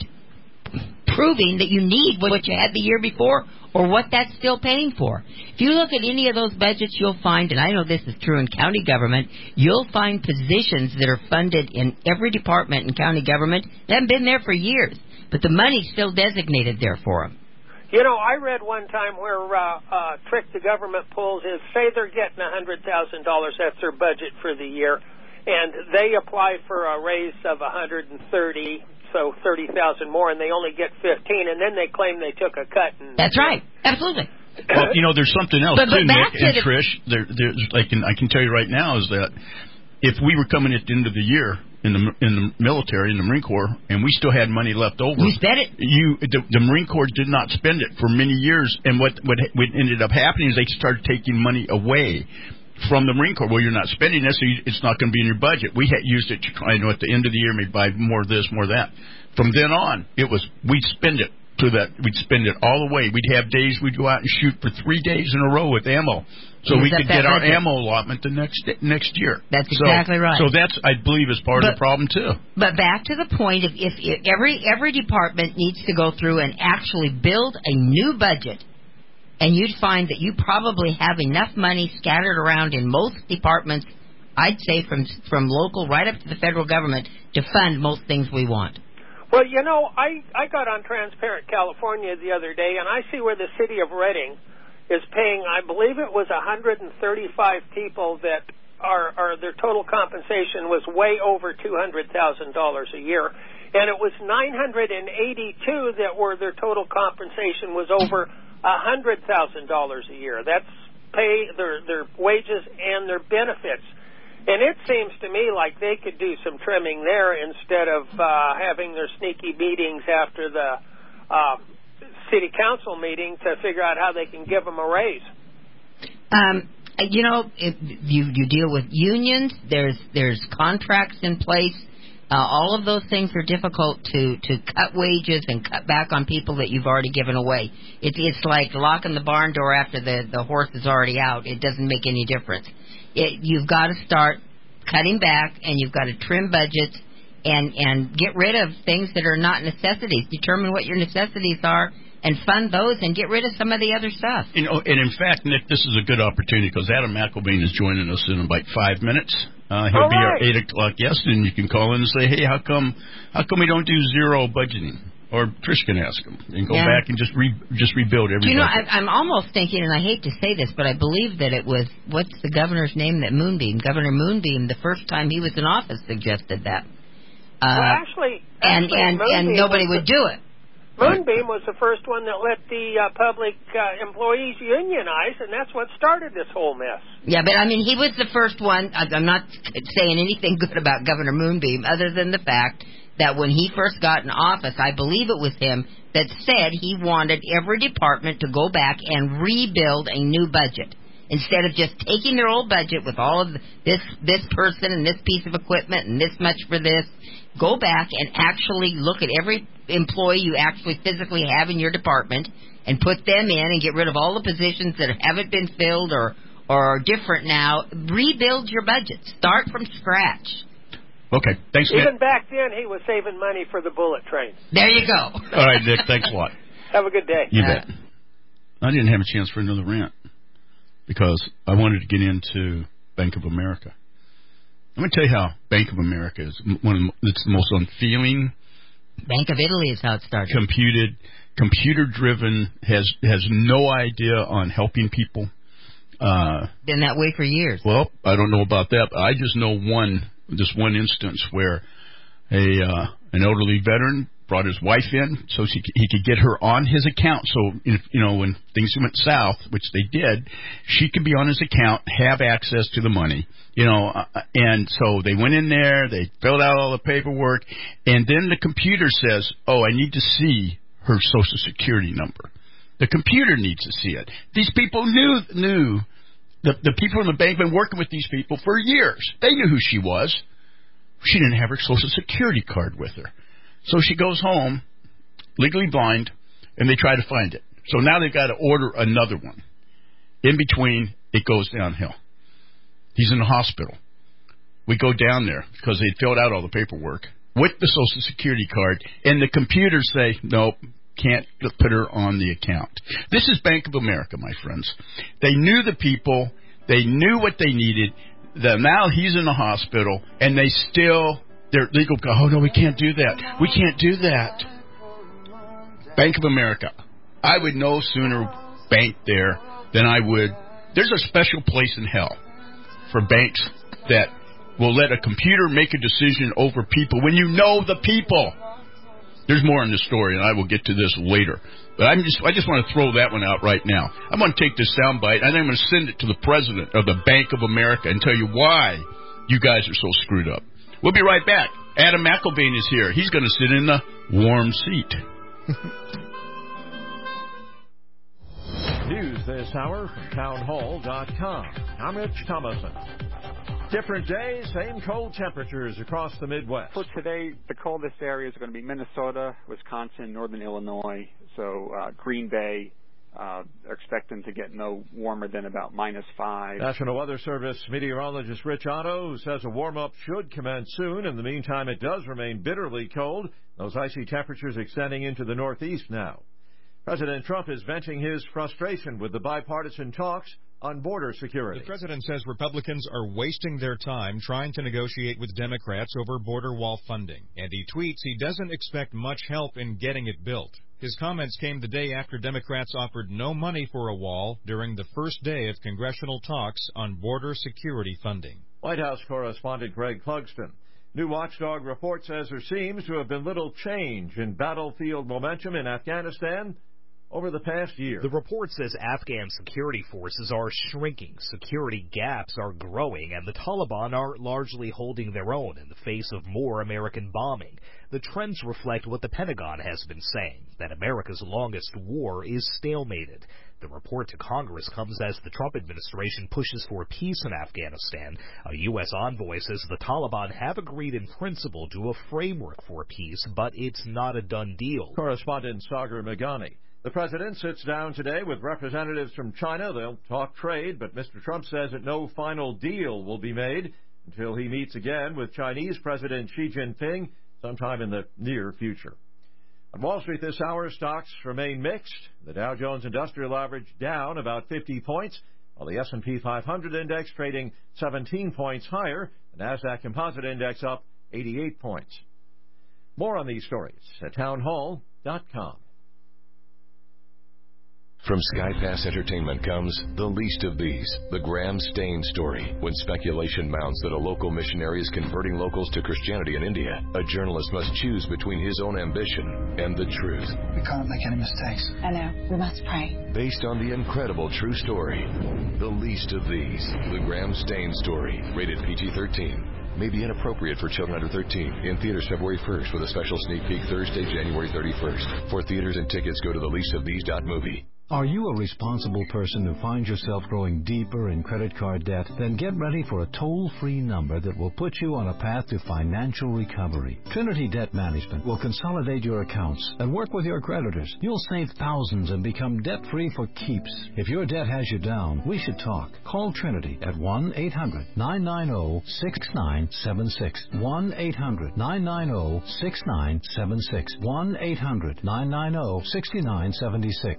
proving that you need what you had the year before or what that's still paying for. If you look at any of those budgets, you'll find, and I know this is true in county government, you'll find positions that are funded in every department in county government that haven't been there for years, but the money's still designated there for them. You know, I read one time where a trick the government pulls is, say they're getting $100,000, that's their budget for the year, and they apply for a raise of $130,000, so $30,000 more, and they only get $15,000, and then they claim they took a cut. That's right, absolutely. Well, you know, there's something else too, Nick and Trish. There's I can tell you right now is that if we were coming at the end of the year in the military, in the Marine Corps, and we still had money left over, you spent it. The Marine Corps did not spend it for many years, and what ended up happening is they started taking money away from the Marine Corps. Well, you're not spending this, so it's not going to be in your budget. We had used it to try, you know, at the end of the year, maybe buy more of this, more of that. From then on, we'd spend it to that. We'd spend it all the way. We'd have days we'd go out and shoot for 3 days in a row with ammo, so we could get our ammo allotment the next year. That's exactly right. So that's, I believe, is part of the problem too. But back to the point, if every department needs to go through and actually build a new budget. And you'd find that you probably have enough money scattered around in most departments, I'd say from local right up to the federal government, to fund most things we want. Well, you know, I got on Transparent California the other day, and I see where the city of Redding is paying, I believe it was 135 people that are their total compensation was way over $200,000 a year. And it was 982 that were their total compensation was over $100,000 a year. That's pay their wages and their benefits. And it seems to me like they could do some trimming there instead of having their sneaky meetings after the city council meeting to figure out how they can give them a raise. You know, if you deal with unions, there's contracts in place. All of those things are difficult to cut wages and cut back on people that you've already given away. It's like locking the barn door after the horse is already out. It doesn't make any difference. You've got to start cutting back, and you've got to trim budgets and get rid of things that are not necessities. Determine what your necessities are and fund those and get rid of some of the other stuff. You know, and in fact, Nick, this is a good opportunity because Adam McElvain is joining us in about 5 minutes. He'll be our 8 o'clock guest, and you can call in and say, hey, how come we don't do zero budgeting? Or Trish can ask him and go back and just rebuild everything. You know, I'm almost thinking, and I hate to say this, but I believe that it was, what's the governor's name, that Moonbeam? Governor Moonbeam, the first time he was in office, suggested that. Well, actually and nobody would do it. Moonbeam was the first one that let the public employees unionize, and that's what started this whole mess. Yeah, but I mean, he was the first one. I'm not saying anything good about Governor Moonbeam, other than the fact that when he first got in office, I believe it was him that said he wanted every department to go back and rebuild a new budget. Instead of just taking their old budget with all of this person and this piece of equipment and this much for this, go back and actually look at every employee you actually physically have in your department and put them in and get rid of all the positions that haven't been filled or are different now. Rebuild your budget. Start from scratch. Okay, thanks, Nick. Even back then, he was saving money for the bullet train. There you go. All right, Nick, thanks a lot. Have a good day. You bet. I didn't have a chance for another rant because I wanted to get into Bank of America. I'm going to tell you how Bank of America is it's the most unfeeling. Bank of Italy is how it started. Computer-driven, has no idea on helping people. Been that way for years. Well, I don't know about that, but I just know this one instance where an elderly veteran brought his wife in so he could get her on his account. So, when things went south, which they did, she could be on his account, have access to the money, and so they went in there, they filled out all the paperwork, and then the computer says, oh, I need to see her Social Security number. The computer needs to see it. These people knew the people in the bank been working with these people for years. They knew who she was. She didn't have her Social Security card with her. So she goes home, legally blind, and they try to find it. So now they've got to order another one. In between, it goes downhill. He's in the hospital. We go down there because they'd filled out all the paperwork with the Social Security card, and the computers say, nope, can't put her on the account. This is Bank of America, my friends. They knew the people. They knew what they needed. Now he's in the hospital, and they still, their legal go, oh, no, we can't do that. We can't do that. Bank of America. I would no sooner bank there than I would. There's a special place in hell for banks that will let a computer make a decision over people when you know the people. There's more in the story, and I will get to this later. But I just want to throw that one out right now. I'm going to take this soundbite, and I'm going to send it to the president of the Bank of America and tell you why you guys are so screwed up. We'll be right back. Adam McElvain is here. He's going to sit in the warm seat. News this hour from townhall.com. I'm Rich Thomason. Different days, same cold temperatures across the Midwest. For today, the coldest areas are going to be Minnesota, Wisconsin, northern Illinois. So Green Bay are expecting to get no warmer than about -5. National Weather Service meteorologist Rich Otto says a warm-up should commence soon. In the meantime, it does remain bitterly cold. Those icy temperatures extending into the Northeast now. President Trump is venting his frustration with the bipartisan talks on border security. The president says Republicans are wasting their time trying to negotiate with Democrats over border wall funding. And he tweets he doesn't expect much help in getting it built. His comments came the day after Democrats offered no money for a wall during the first day of congressional talks on border security funding. White House correspondent Greg Clugston. New watchdog report says there seems to have been little change in battlefield momentum in Afghanistan over the past year. The report says Afghan security forces are shrinking, security gaps are growing, and the Taliban are largely holding their own in the face of more American bombing. The trends reflect what the Pentagon has been saying, that America's longest war is stalemated. The report to Congress comes as the Trump administration pushes for peace in Afghanistan. A U.S. envoy says the Taliban have agreed in principle to a framework for peace, but it's not a done deal. Correspondent Sagar Meghani. The president sits down today with representatives from China. They'll talk trade, but Mr. Trump says that no final deal will be made until he meets again with Chinese President Xi Jinping sometime in the near future. On Wall Street this hour, stocks remain mixed. The Dow Jones Industrial Average down about 50 points, while the S&P 500 index trading 17 points higher. The Nasdaq Composite Index up 88 points. More on these stories at townhall.com. From SkyPass Entertainment comes The Least of These, the Graham Stain story. When speculation mounts that a local missionary is converting locals to Christianity in India, a journalist must choose between his own ambition and the truth. We can't make any mistakes. I know. We must pray. Based on the incredible true story, The Least of These, the Graham Stain story, rated PG-13. May be inappropriate for children under 13. In theaters February 1st with a special sneak peek Thursday, January 31st. For theaters and tickets, go to theleastofthese.movie. Are you a responsible person who finds yourself growing deeper in credit card debt? Then get ready for a toll-free number that will put you on a path to financial recovery. Trinity Debt Management will consolidate your accounts and work with your creditors. You'll save thousands and become debt-free for keeps. If your debt has you down, we should talk. Call Trinity at 1-800-990-6976. 1-800-990-6976. 1-800-990-6976.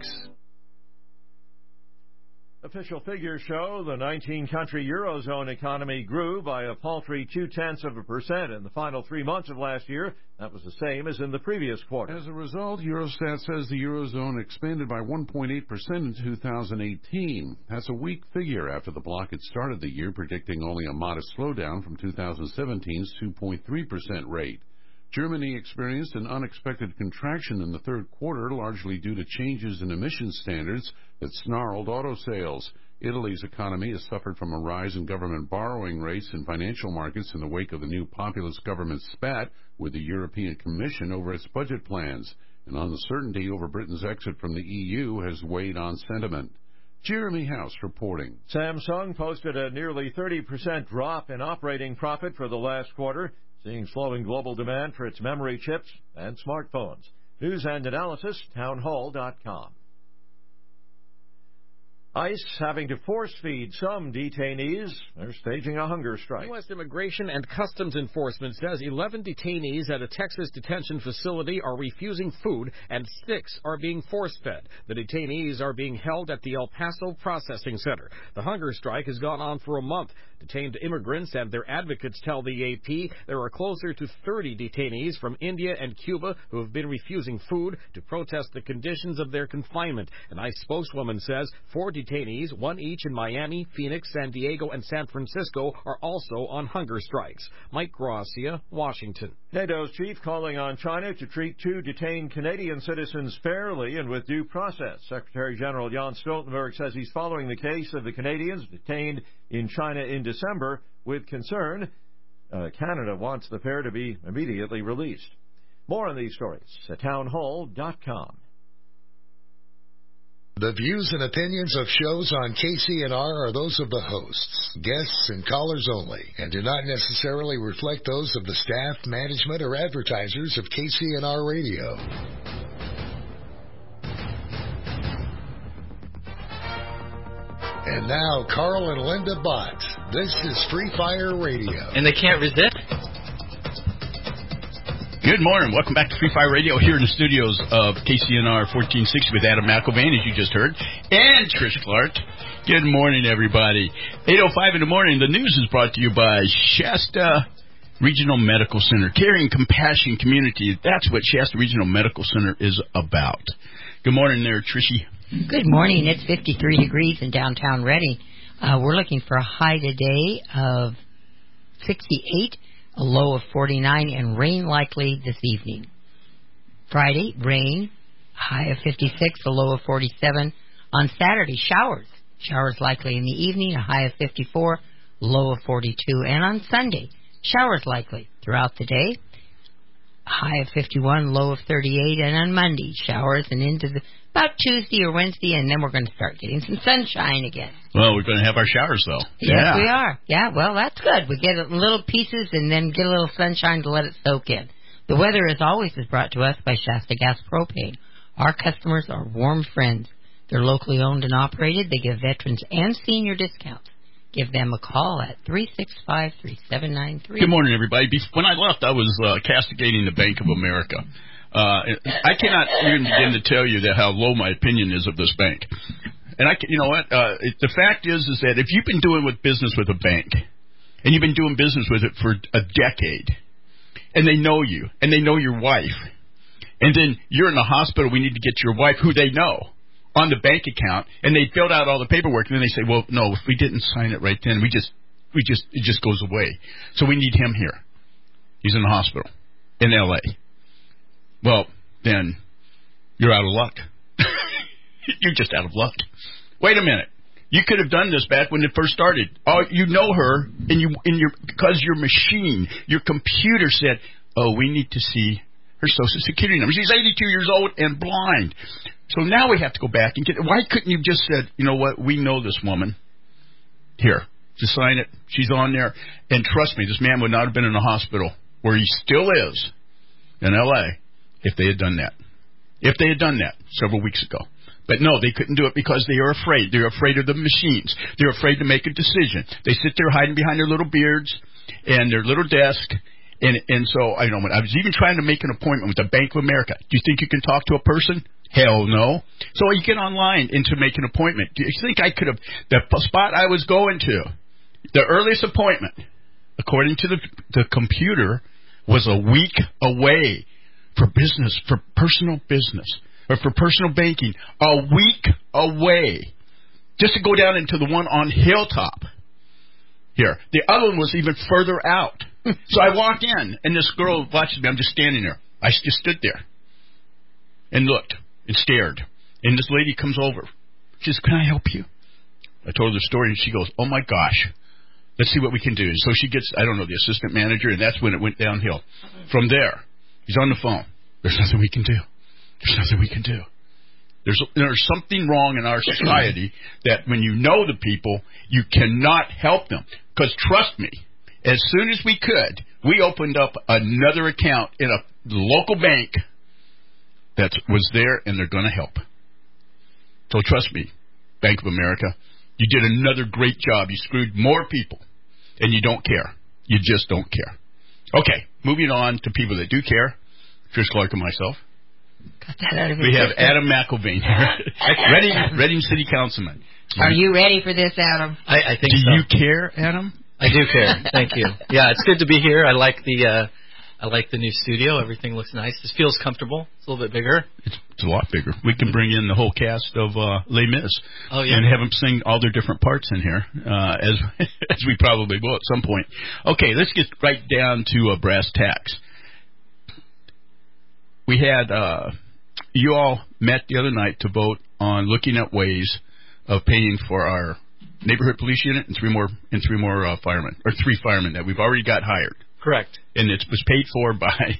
Official figures show the 19-country Eurozone economy grew by a paltry 0.2% in the final 3 months of last year. That was the same as in the previous quarter. As a result, Eurostat says the Eurozone expanded by 1.8% in 2018. That's a weak figure after the bloc had started the year predicting only a modest slowdown from 2017's 2.3% rate. Germany experienced an unexpected contraction in the third quarter, largely due to changes in emission standards that snarled auto sales. Italy's economy has suffered from a rise in government borrowing rates in financial markets in the wake of the new populist government spat with the European Commission over its budget plans. And uncertainty over Britain's exit from the EU has weighed on sentiment. Jeremy House reporting. Samsung posted a nearly 30% drop in operating profit for the last quarter, seeing slowing global demand for its memory chips and smartphones. News and analysis, townhall.com. ICE having to force-feed some detainees. They're staging a hunger strike. U.S. Immigration and Customs Enforcement says 11 detainees at a Texas detention facility are refusing food and 6 are being force-fed. The detainees are being held at the El Paso Processing Center. The hunger strike has gone on for a month. Detained immigrants and their advocates tell the AP there are closer to 30 detainees from India and Cuba who have been refusing food to protest the conditions of their confinement. An ICE spokeswoman says 4 detainees, 1 each in Miami, Phoenix, San Diego, and San Francisco, are also on hunger strikes. Mike Gracia, Washington. NATO's chief calling on China to treat 2 detained Canadian citizens fairly and with due process. Secretary General Jan Stoltenberg says he's following the case of the Canadians detained in China in December with concern. Canada wants the pair to be immediately released. More on these stories at townhall.com. The views and opinions of shows on KCNR are those of the hosts, guests, and callers only, and do not necessarily reflect those of the staff, management, or advertisers of KCNR Radio. And now, Carl and Linda Bott. This is Free Fire Radio. And they can't resist. Good morning. Welcome back to Free Fire Radio here in the studios of KCNR 1460 with Adam McElvain, as you just heard, and Trish Clark. Good morning, everybody. 8:05 in the morning. The news is brought to you by Shasta Regional Medical Center. Caring, compassion, community. That's what Shasta Regional Medical Center is about. Good morning there, Trishy. Good morning. It's 53 degrees in downtown Reading. We're looking for a high today of 68. A low of 49, and rain likely this evening. Friday, rain, high of 56, a low of 47. On Saturday, showers. Showers likely in the evening, a high of 54, low of 42. And on Sunday, showers likely throughout the day, high of 51, low of 38. And on Monday, showers and into about Tuesday or Wednesday, and then we're going to start getting some sunshine again. Well, we're going to have our showers, though. Yes, we are. Yeah, well, that's good. We get little pieces and then get a little sunshine to let it soak in. The weather, as always, is brought to us by Shasta Gas Propane. Our customers are warm friends. They're locally owned and operated. They give veterans and senior discounts. Give them a call at 365-3793. Good morning, everybody. When I left, I was castigating the Bank of America. I cannot even begin to tell you how low my opinion is of this bank. And you know what? The fact is that if you've been doing business with a bank, and you've been doing business with it for a decade, and they know you, and they know your wife, and then you're in the hospital, we need to get your wife, who they know, on the bank account, and they filled out all the paperwork, and then they say, well, no, if we didn't sign it right then, it just goes away. So we need him here. He's in the hospital in L.A. Well, then you're out of luck. You're just out of luck. Wait a minute. You could have done this back when it first started. Oh, you know her, and because your machine, your computer said, oh, we need to see her Social Security number. She's 82 years old and blind. So now we have to go back and get it. Why couldn't you just said, you know what, we know this woman. Here, just sign it. She's on there. And trust me, this man would not have been in the hospital, where he still is, in L.A., if they had done that. If they had done that several weeks ago. But no, they couldn't do it because they are afraid. They're afraid of the machines. They're afraid to make a decision. They sit there hiding behind their little beards and their little desk. And so, I know, when I was even trying to make an appointment with the Bank of America. Do you think you can talk to a person? Hell no. So you get online and to make an appointment. Do you think I could have, the spot I was going to, the earliest appointment, according to the computer, was a week away for business, for personal business. Or for personal banking, a week away, just to go down into the one on Hilltop. Here, the other one was even further out. So I walked in, and this girl watches me. I'm just standing there. I just stood there and looked and stared. And this lady comes over. She says, "Can I help you?" I told her the story, and she goes, "Oh my gosh, let's see what we can do." So she gets, I don't know, the assistant manager, and that's when it went downhill. From there, he's on the phone. There's nothing we can do. There's nothing we can do. There's something wrong in our society that when you know the people, you cannot help them. Because trust me, as soon as we could, we opened up another account in a local bank that was there, and they're going to help. So trust me, Bank of America, you did another great job. You screwed more people, and you don't care. You just don't care. Okay, moving on to people that do care. Trish Clark and myself. We have Adam McIlvain here, Reading City Councilman. Are you ready for this, Adam? I think so. Do you care, Adam? I do care. Thank you. Yeah, it's good to be here. I like the new studio. Everything looks nice. This feels comfortable. It's a little bit bigger. It's a lot bigger. We can bring in the whole cast of Les Mis and have them sing all their different parts in here, as we probably will at some point. Okay, let's get right down to brass tacks. We had you all met the other night to vote on looking at ways of paying for our neighborhood police unit and three more firemen, or 3 firemen that we've already got hired. Correct. And it was paid for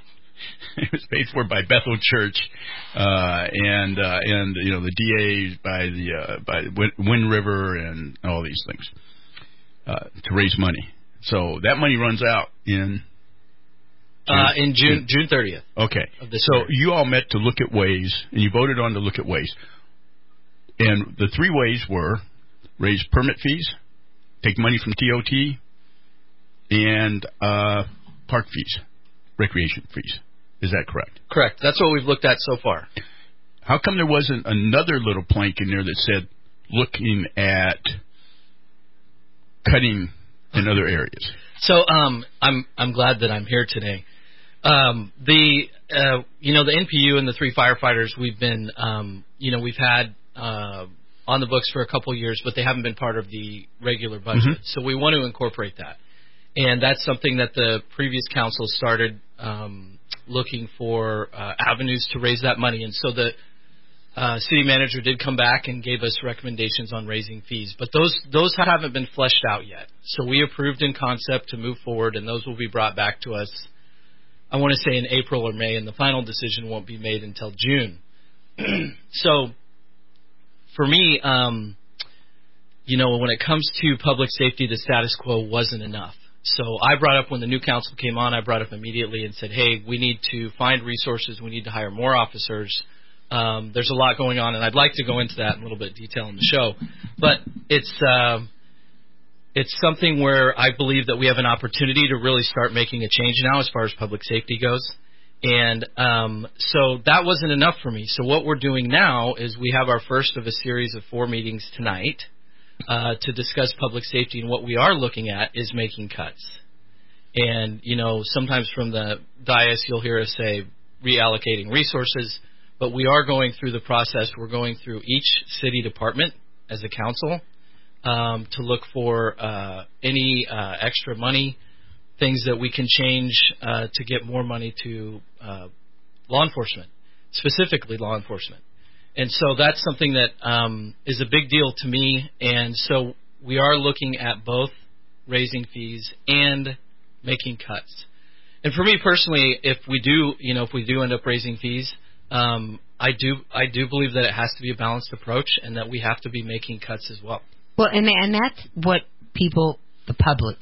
by Bethel Church, and you know, the DAs by Wind River and all these things to raise money. So that money runs out in June 30th. Okay. So you all met to look at ways, and you voted on to look at ways. And the 3 ways were raise permit fees, take money from TOT, and park fees, recreation fees. Is that correct? Correct. That's what we've looked at so far. How come there wasn't another little plank in there that said looking at cutting in other areas? So I'm glad that I'm here today. The NPU and the 3 firefighters we've been we've had on the books for a couple of years, but they haven't been part of the regular budget. Mm-hmm. So we want to incorporate that. And that's something that the previous council started looking for avenues to raise that money. And so the city manager did come back and gave us recommendations on raising fees. But those haven't been fleshed out yet. So we approved in concept to move forward, and those will be brought back to us, I want to say in April or May, and the final decision won't be made until June. So for me, when it comes to public safety, the status quo wasn't enough. So I brought up, when the new council came on, I brought up immediately and said, hey, we need to find resources. We need to hire more officers. There's a lot going on, and I'd like to go into that in a little bit of detail in the show. But it's something where I believe that we have an opportunity to really start making a change now as far as public safety goes. And so that wasn't enough for me. So what we're doing now is we have our first of a series of 4 meetings tonight to discuss public safety, and what we are looking at is making cuts. And, sometimes from the dais you'll hear us say reallocating resources, but we are going through the process. We're going through each city department as a council to look for any extra money, things that we can change to get more money to law enforcement, specifically law enforcement. And so that's something that is a big deal to me. And so we are looking at both raising fees and making cuts. And for me personally, if we do end up raising fees, I do believe that it has to be a balanced approach, and that we have to be making cuts as well. Well, and that's what people, the public,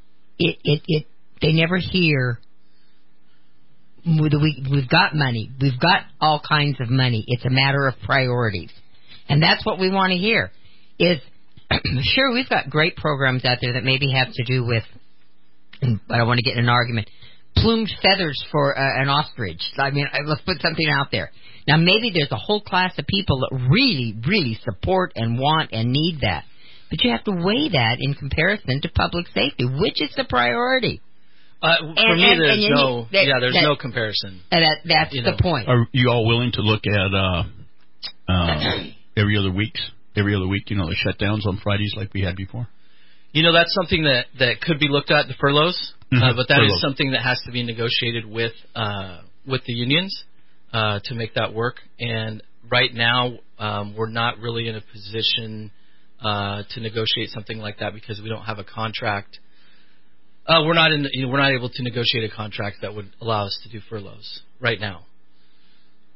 they never hear. We've got money. We've got all kinds of money. It's a matter of priorities. And that's what we want to hear. Is sure, we've got great programs out there that maybe have to do with, I don't want to get in an argument, plumed feathers for an ostrich. I mean, let's put something out there. Now, maybe there's a whole class of people that really, really support and want and need that. But you have to weigh that in comparison to public safety. Which is the priority? For me, there's no comparison. That's the point. Are you all willing to look at every other week, the shutdowns on Fridays like we had before? That's something that could be looked at, the furloughs, but that is something that has to be negotiated with the unions to make that work. And right now, we're not really in a position to negotiate something like that because we don't have a contract. We're not able to negotiate a contract that would allow us to do furloughs right now.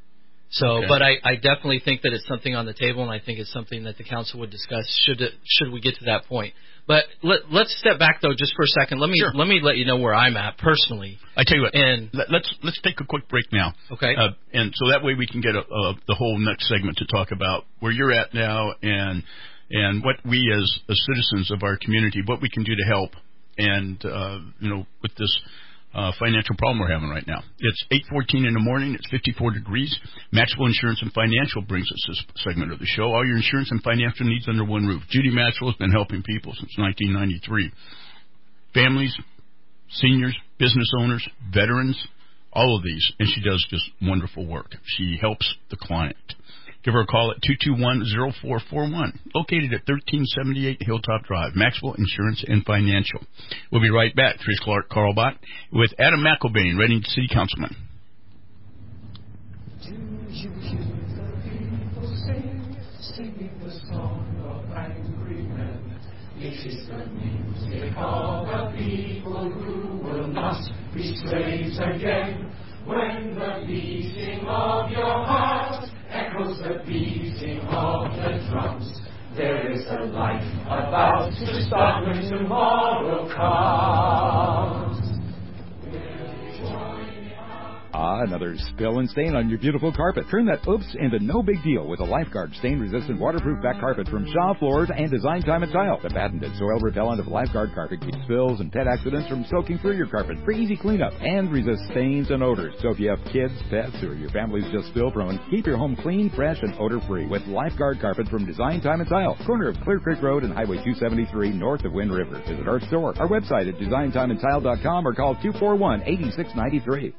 So, Okay. but I definitely think that it's something on the table, and I think it's something that the council would discuss should we get to that point. But let's step back though just for a second. Let me let you know where I'm at personally. I tell you what, and let's take a quick break now. Okay. And so that way we can get the whole next segment to talk about where you're at now and what we as citizens of our community, what we can do to help, and with this financial problem we're having right now. It's 8:14 in the morning. It's 54 degrees. Maxwell Insurance and Financial brings us this segment of the show. All your insurance and financial needs under one roof. Judy Maxwell has been helping people since 1993. Families, seniors, business owners, veterans, all of these, and she does just wonderful work. She helps the client. Give her a call at 221-0441, located at 1378 Hilltop Drive, Maxwell Insurance and Financial. We'll be right back. Trish Clark, Carl Bott, with Adam McElvain, Reading City Councilman. Do you hear the people singing the song of angry men? It is the music of a people who will not be slaves again. When the beating of your heart echoes the beating of the drums, there is a life about to start when tomorrow comes. Another spill and stain on your beautiful carpet. Turn that oops into no big deal with a Lifeguard stain-resistant waterproof back carpet from Shaw Floors and Design Time and Tile. The patented soil repellent of Lifeguard carpet keeps spills and pet accidents from soaking through your carpet for easy cleanup and resists stains and odors. So if you have kids, pets, or your family's just spill-prone, keep your home clean, fresh, and odor-free with Lifeguard carpet from Design Time and Tile, corner of Clear Creek Road and Highway 273 north of Wind River. Visit our store, our website at designtimeandtile.com or call 241-8693.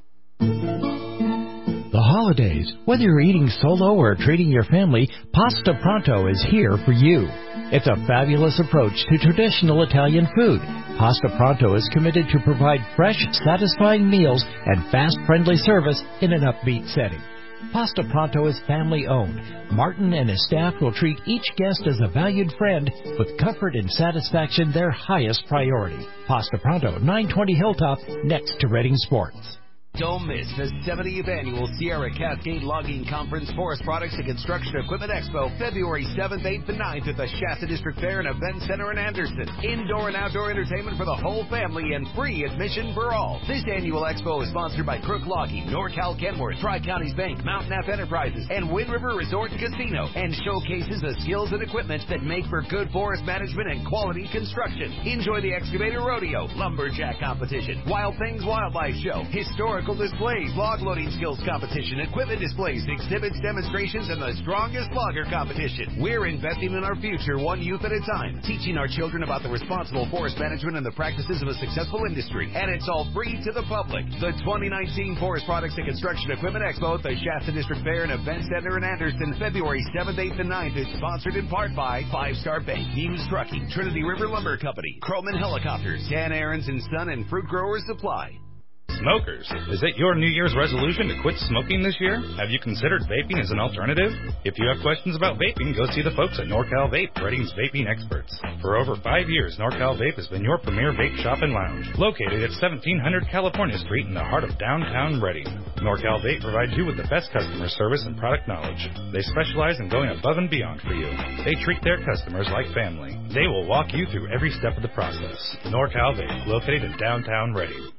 The holidays, whether you're eating solo or treating your family, Pasta Pronto is here for you. It's a fabulous approach to traditional Italian food. Pasta Pronto is committed to provide fresh, satisfying meals and fast, friendly service in an upbeat setting. Pasta Pronto is family-owned. Martin and his staff will treat each guest as a valued friend with comfort and satisfaction their highest priority. Pasta Pronto, 920 Hilltop, next to Reading Sports. Don't miss the 70th Annual Sierra Cascade Logging Conference Forest Products and Construction Equipment Expo, February 7th, 8th, and 9th at the Shasta District Fair and Event Center in Anderson. Indoor and outdoor entertainment for the whole family and free admission for all. This annual expo is sponsored by Crook Logging, NorCal Kenworth, Tri-Counties Bank, Mountain F Enterprises, and Wind River Resort and Casino, and showcases the skills and equipment that make for good forest management and quality construction. Enjoy the excavator rodeo, lumberjack competition, Wild Things Wildlife Show, historical displays, log loading skills competition, equipment displays, exhibits, demonstrations, and the strongest logger competition. We're investing in our future one youth at a time, teaching our children about the responsible forest management and the practices of a successful industry. And it's all free to the public. The 2019 Forest Products and Construction Equipment Expo at the Shasta District Fair and Event Center in Anderson, February 7th, 8th, and 9th is sponsored in part by 5-Star Bank, Hughes Trucking, Trinity River Lumber Company, Croman Helicopters, Dan Aarons and Son, and Fruit Growers Supply. Smokers, is it your New Year's resolution to quit smoking this year? Have you considered vaping as an alternative? If you have questions about vaping, go see the folks at NorCal Vape, Reading's vaping experts. For over 5 years, NorCal Vape has been your premier vape shop and lounge, located at 1700 California Street in the heart of downtown Reading. NorCal Vape provides you with the best customer service and product knowledge. They specialize in going above and beyond for you. They treat their customers like family. They will walk you through every step of the process. NorCal Vape, located in downtown Reading.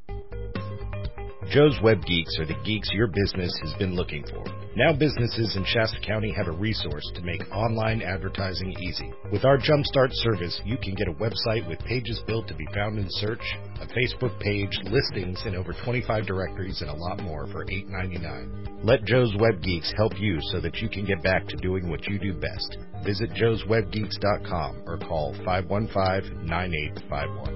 Joe's Web Geeks are the geeks your business has been looking for. Now businesses in Shasta County have a resource to make online advertising easy. With our Jumpstart service, you can get a website with pages built to be found in search, a Facebook page, listings in over 25 directories, and a lot more for $8.99. Let Joe's Web Geeks help you so that you can get back to doing what you do best. Visit joeswebgeeks.com or call 515-9851.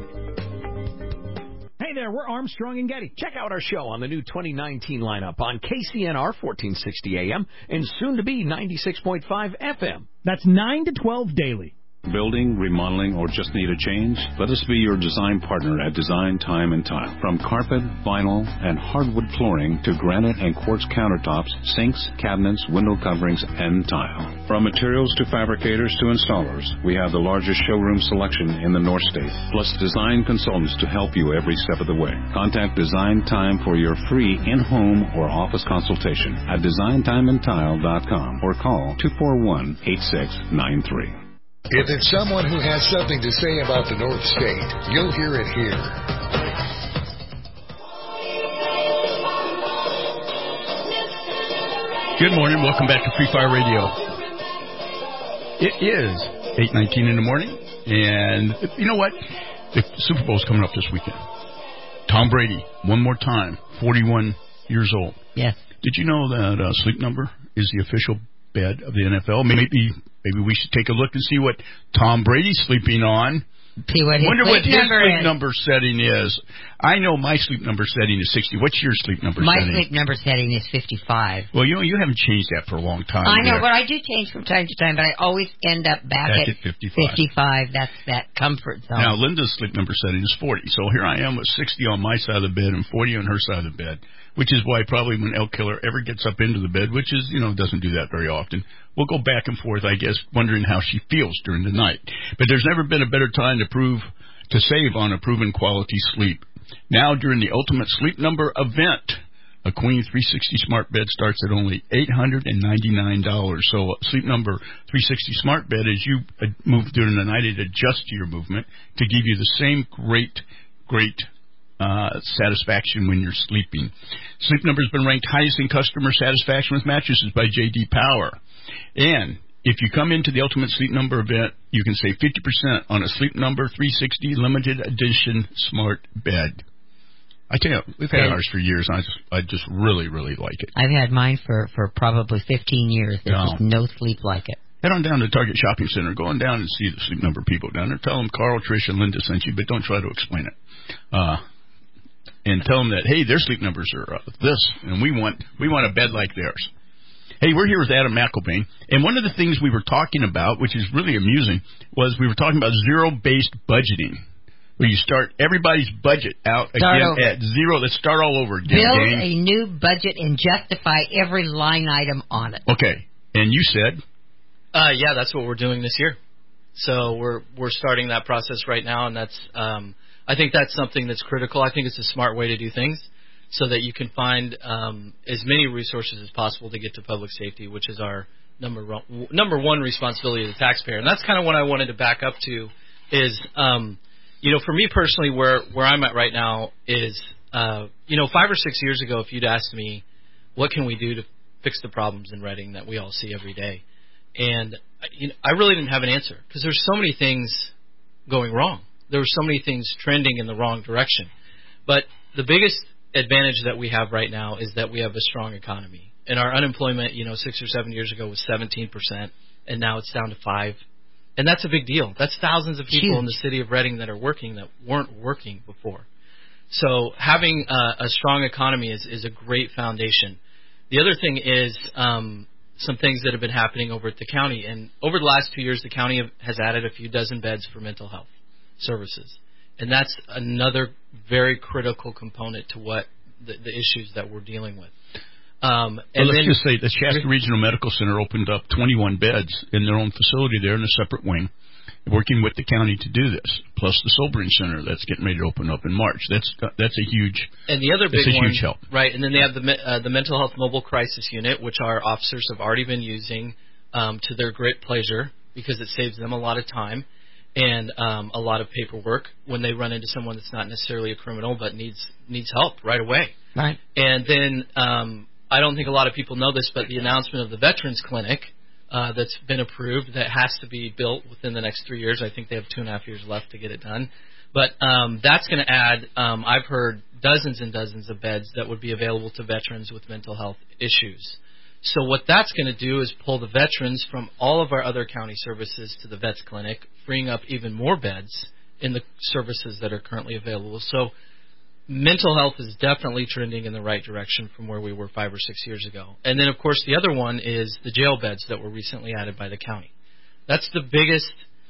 Hey there, we're Armstrong and Getty. Check out our show on the new 2019 lineup on KCNR 1460 AM and soon to be 96.5 FM. That's 9 to 12 daily. Building, remodeling, or just need a change? Let us be your design partner at Design Time and Tile. From carpet, vinyl, and hardwood flooring to granite and quartz countertops, sinks, cabinets, window coverings, and tile. From materials to fabricators to installers, we have the largest showroom selection in the North State, plus design consultants to help you every step of the way. Contact Design Time for your free in-home or office consultation at designtimeandtile.com or call 241-8693. If it's someone who has something to say about the North State, you'll hear it here. Good morning. Welcome back to Free Fire Radio. It is 8:19 in the morning, and you know what? The Super Bowl's coming up this weekend. Tom Brady, one more time, 41 years old. Yes. Did you know that Sleep Number is the official bed of the NFL? Maybe we should take a look and see what Tom Brady's sleeping on. See what his sleep number setting is. I know my sleep number setting is 60. What's your sleep number setting? My sleep number setting is 55. Well, you haven't changed that for a long time. I know, but I do change from time to time, but I always end up back at 55. That's that comfort zone. Now, Linda's sleep number setting is 40. So here I am with 60 on my side of the bed and 40 on her side of the bed, which is why probably when Elk Killer ever gets up into the bed, which is, doesn't do that very often, we'll go back and forth, I guess, wondering how she feels during the night. But there's never been a better time to save on a proven quality sleep. Now, during the Ultimate Sleep Number event, a Queen 360 Smart Bed starts at only $899. So Sleep Number 360 Smart Bed, as you move during the night, it adjusts to your movement to give you the same great satisfaction when you're sleeping. Sleep Number's been ranked highest in customer satisfaction with mattresses by J.D. Power. And if you come into the Ultimate Sleep Number event, you can save 50% on a Sleep Number 360 limited edition smart bed. I tell you, we've had ours for years, and I just really, really like it. I've had mine for probably 15 years. There's just no sleep like it. Head on down to Target Shopping Center. Go on down and see the Sleep Number people down there. Tell them Carl, Trish, and Linda sent you, but don't try to explain it. And tell them that, hey, their sleep numbers are this, and we want a bed like theirs. Hey, we're here with Adam McElvain, and one of the things we were talking about, which is really amusing, was we were talking about zero-based budgeting, where you start everybody's budget out again at zero. Let's start all over again. Build a new budget and justify every line item on it. Okay, and you said? Yeah, that's what we're doing this year. So we're starting that process right now, and that's I think that's something that's critical. I think it's a smart way to do things, so that you can find as many resources as possible to get to public safety, which is our number one responsibility as a taxpayer. And that's kind of what I wanted to back up to is, for me personally, where I'm at right now is, 5 or 6 years ago, if you'd asked me, what can we do to fix the problems in Reading that we all see every day? And I really didn't have an answer because there's so many things going wrong. There were so many things trending in the wrong direction. But the biggest advantage that we have right now is that we have a strong economy. And our unemployment, 6 or 7 years ago was 17%, and now it's down to 5%. And that's a big deal. That's thousands of people in the city of Reading that are working that weren't working before. So having a strong economy is a great foundation. The other thing is some things that have been happening over at the county. And over the last 2 years, the county has added a few dozen beds for mental health services. And that's another very critical component to what the issues that we're dealing with. Let's just say the Shasta Regional Medical Center opened up 21 beds in their own facility there in a separate wing, working with the county to do this, plus the Sobering Center that's getting ready to open up in March. That's a huge and the other big one, huge help. Right, and then they have the Mental Health Mobile Crisis Unit, which our officers have already been using to their great pleasure because it saves them a lot of time and a lot of paperwork when they run into someone that's not necessarily a criminal but needs help right away. Right. And then I don't think a lot of people know this, but the announcement of the Veterans Clinic that's been approved that has to be built within the next 3 years. I think they have 2.5 years left to get it done. But that's going to add, I've heard, dozens and dozens of beds that would be available to veterans with mental health issues. So what that's going to do is pull the veterans from all of our other county services to the Vets Clinic, freeing up even more beds in the services that are currently available. So mental health is definitely trending in the right direction from where we were 5 or 6 years ago. And then, of course, the other one is the jail beds that were recently added by the county. That's the biggest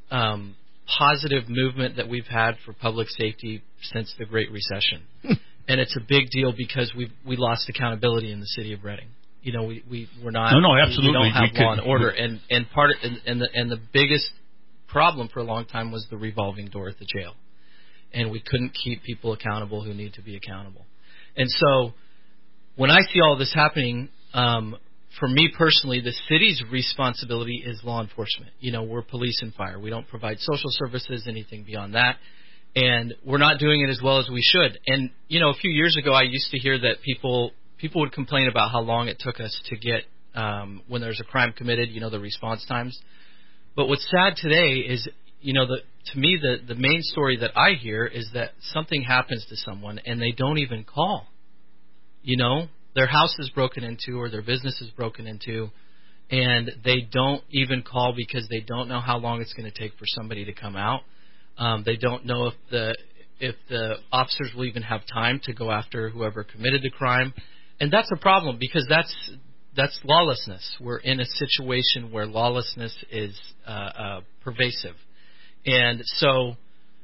positive movement that we've had for public safety since the Great Recession. And it's a big deal because we lost accountability in the city of Reading. You know, we're not. No, absolutely. We don't have law and order, and the biggest problem for a long time was the revolving door at the jail, and we couldn't keep people accountable who need to be accountable. And so, when I see all this happening, for me personally, the city's responsibility is law enforcement. You know, we're police and fire. We don't provide social services, anything beyond that. And we're not doing it as well as we should. And, you know, a few years ago, I used to hear that people would complain about how long it took us to get, when there's a crime committed, you know, the response times. But what's sad today is, you know, to me, the main story that I hear is that something happens to someone and they don't even call. You know, their house is broken into or their business is broken into, and they don't even call because they don't know how long it's going to take for somebody to come out. They don't know if the officers will even have time to go after whoever committed the crime, and that's a problem because that's lawlessness. We're in a situation where lawlessness is pervasive, and so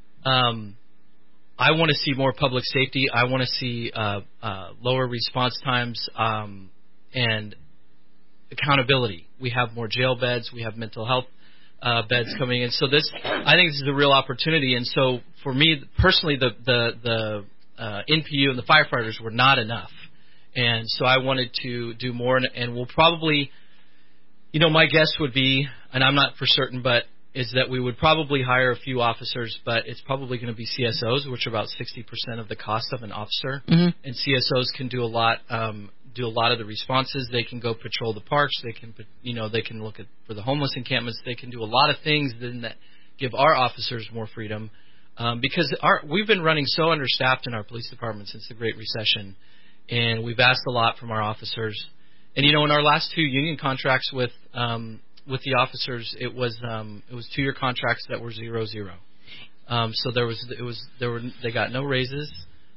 I want to see more public safety. I want to see lower response times and accountability. We have more jail beds. We have mental health beds coming in. So I think this is a real opportunity. And so for me personally, the NPU and the firefighters were not enough. And so I wanted to do more. And we'll probably, you know, my guess would be, and I'm not for certain, but is that we would probably hire a few officers, but it's probably going to be CSOs, which are about 60% of the cost of an officer. Mm-hmm. And CSOs can do a lot of the responses. They can go patrol the parks. They can look for the homeless encampments. They can do a lot of things then that give our officers more freedom, because we've been running so understaffed in our police department since the Great Recession, and we've asked a lot from our officers. And you know, in our last 2 union contracts with the officers, it was 2-year contracts that were 0-0. So they got no raises,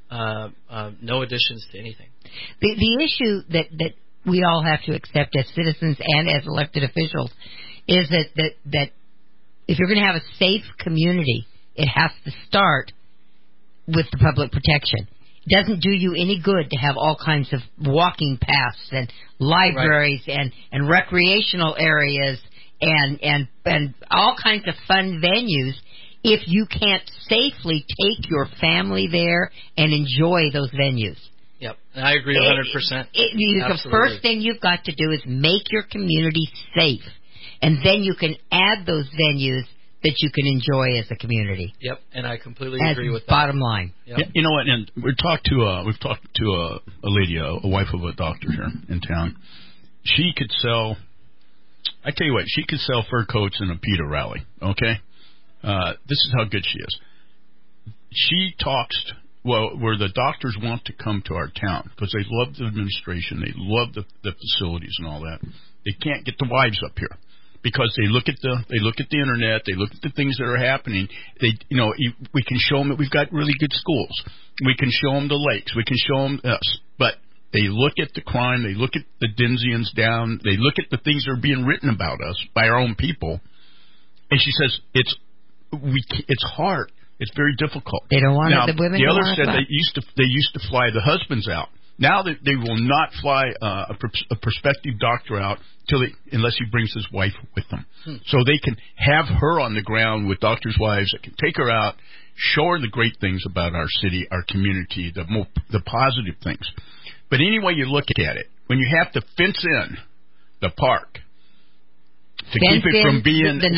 no additions to anything. The issue that we all have to accept as citizens and as elected officials is that if you're going to have a safe community, it has to start with the public protection. It doesn't do you any good to have all kinds of walking paths and libraries and recreational areas and all kinds of fun venues if you can't safely take your family there and enjoy those venues. Yep, and I agree 100%. The first thing you've got to do is make your community safe, and then you can add those venues that you can enjoy as a community. Yep, and I completely agree with that. Bottom line. Yep. You know what? And we've talked to a lady, a wife of a doctor here in town. She could sell. I tell you what, she could sell fur coats in a PETA rally. Okay, this is how good she is. She talks where the doctors want to come to our town because they love the administration, they love the facilities and all that. They can't get the wives up here. Because they look at the internet, they look at the things that are happening. We can show them that we've got really good schools. We can show them the lakes. We can show them us. But they look at the crime. They look at the Denzians down. They look at the things that are being written about us by our own people. And she says it's hard. It's very difficult. They don't want the women. The other said they used to fly the husbands out. Now they will not fly a prospective doctor out unless he brings his wife with them. So they can have her on the ground with doctors' wives that can take her out, show her the great things about our city, our community, the positive things. But any way you look at it, when you have to fence in the park to keep it from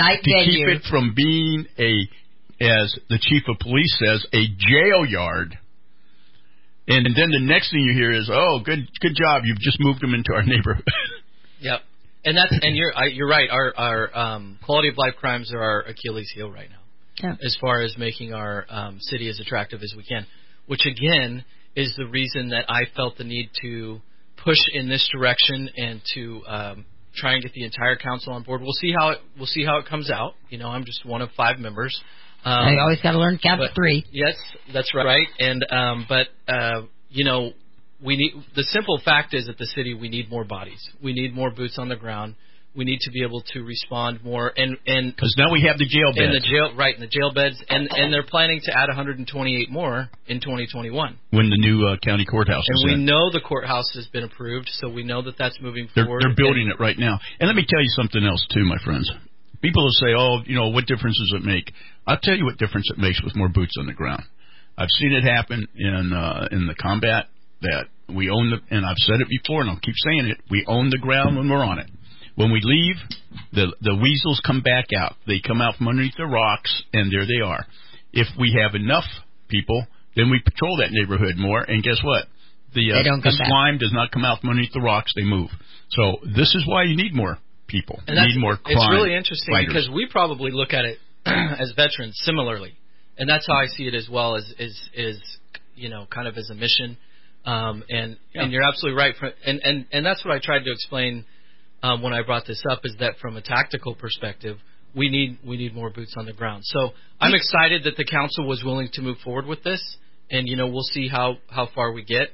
being as the chief of police says, a jail yard. And then the next thing you hear is, "Oh, good job! You've just moved them into our neighborhood." Yep, and you're right. Our quality of life crimes are our Achilles heel right now, as far as making our city as attractive as we can. Which again is the reason that I felt the need to push in this direction and to try and get the entire council on board. We'll see how it comes out. You know, I'm just one of 5 members. You always got to learn count to 3. Yes, that's right. And you know, we need. The simple fact is, at the city, we need more bodies. We need more boots on the ground. We need to be able to respond more, and because now we have the jail beds. In the jail beds, and they're planning to add 128 more in 2021 when the new county courthouse is in. And we know the courthouse has been approved, so we know that that's moving forward. They're building it right now. And let me tell you something else too, my friends. People will say, "Oh, what difference does it make?" I'll tell you what difference it makes with more boots on the ground. I've seen it happen in the combat that we own and I've said it before, and I'll keep saying it. We own the ground when we're on it. When we leave, the weasels come back out. They come out from underneath the rocks, and there they are. If we have enough people, then we patrol that neighborhood more, and guess what? The slime does not come out from underneath the rocks. They move. So this is why you need more people. You need more crime. It's really interesting fighters. because we probably look at it as veterans similarly, and that's how I see it as well as kind of as a mission. And you're absolutely right. And that's what I tried to explain. When I brought this up, is that from a tactical perspective, we need more boots on the ground. So I'm excited that the council was willing to move forward with this, and we'll see how far we get.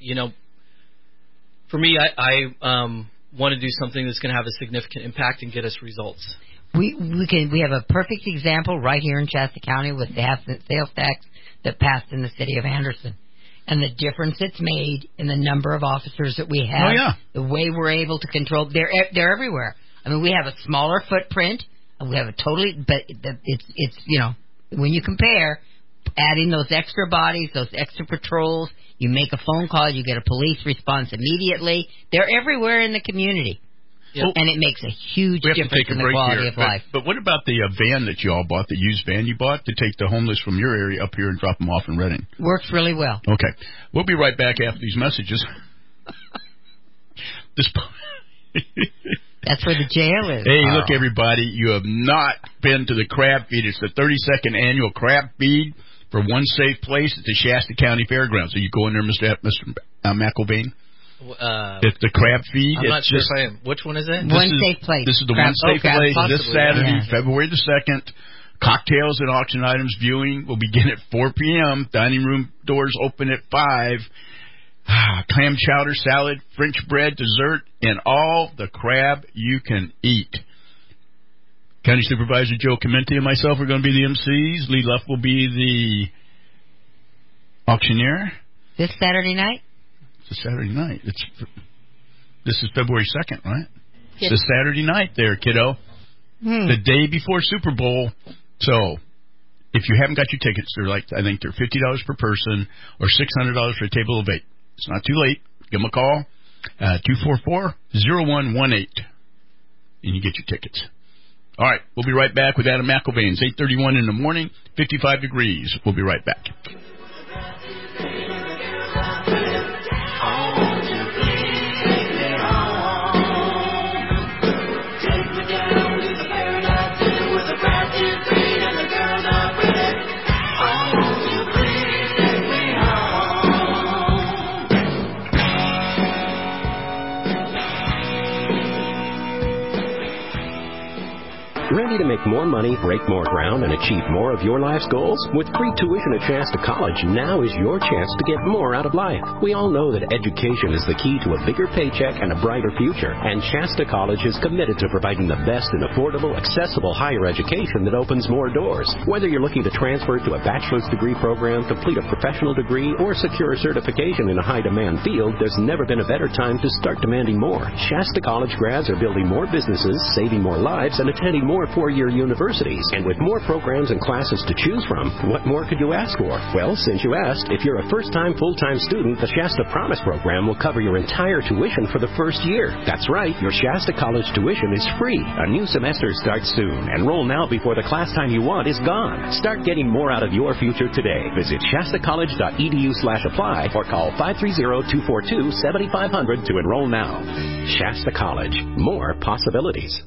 For me, I want to do something that's going to have a significant impact and get us results. We have a perfect example right here in Shasta County with the sales tax that passed in the city of Anderson. And the difference it's made in the number of officers that we have, the way we're able to control, they're everywhere. I mean, we have a smaller footprint, and we have but it's when you compare, adding those extra bodies, those extra patrols, you make a phone call, you get a police response immediately. They're everywhere in the community. Yep. And it makes a huge difference in the quality of life. But what about the van that you all bought, the used van you bought, to take the homeless from your area up here and drop them off in Redding? Works really well. Okay. We'll be right back after these messages. That's where the jail is. Hey, look, everybody, you have not been to the Crab Feed. It's the 32nd annual Crab Feed for one safe place at the Shasta County Fairgrounds. Are you going there, Mr. McElvain? It's the Crab Feed. I'm not sure if I am. Which one is it? Safe place. This is the One Safe Place. This Saturday, February the 2nd. Cocktails and auction items viewing will begin at 4 p.m. Dining room doors open at 5. Clam chowder, salad, French bread, dessert, and all the crab you can eat. County Supervisor Joe Clemente and myself are going to be the MCs. Lee Luff will be the auctioneer. This Saturday night? It's a Saturday night. This is February 2nd, right? Yes. It's a Saturday night there, kiddo. The day before Super Bowl. So, if you haven't got your tickets, I think they're $50 per person or $600 for a table of 8. It's not too late. Give them a call, 244-0118, and you get your tickets. All right, we'll be right back with Adam McElvain. It's 8:31 in the morning, 55 degrees. We'll be right back. Ready to make more money, break more ground, and achieve more of your life's goals? With free tuition at Shasta College, now is your chance to get more out of life. We all know that education is the key to a bigger paycheck and a brighter future, and Shasta College is committed to providing the best in affordable, accessible higher education that opens more doors. Whether you're looking to transfer to a bachelor's degree program, complete a professional degree, or secure a certification in a high-demand field, there's never been a better time to start demanding more. Shasta College grads are building more businesses, saving more lives, and attending more four-year universities. And with more programs and classes to choose from, what more could you ask for? Well, since you asked, if you're a first-time full-time student, the Shasta Promise program will cover your entire tuition for the first year. That's right, your Shasta College tuition is free. A new semester starts soon. Enroll now before the class time you want is gone. Start getting more out of your future today. Visit shastacollege.edu/apply or call 530-242-7500 to enroll now. Shasta College. More possibilities.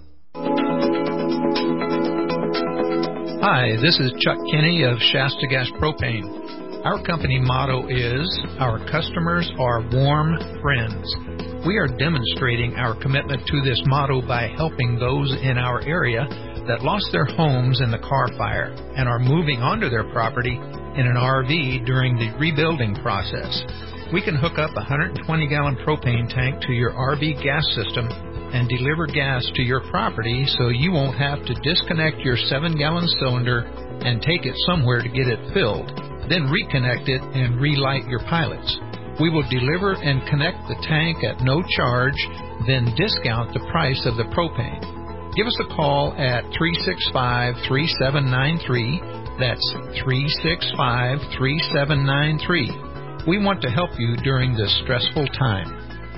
Hi, this is Chuck Kinney of Shasta Gas Propane. Our company motto is, our customers are warm friends. We are demonstrating our commitment to this motto by helping those in our area that lost their homes in the car fire and are moving onto their property in an RV during the rebuilding process. We can hook up a 120-gallon propane tank to your RV gas system and deliver gas to your property so you won't have to disconnect your 7-gallon cylinder and take it somewhere to get it filled, then reconnect it and relight your pilots. We will deliver and connect the tank at no charge, then discount the price of the propane. Give us a call at 365-3793. That's 365-3793. We want to help you during this stressful time.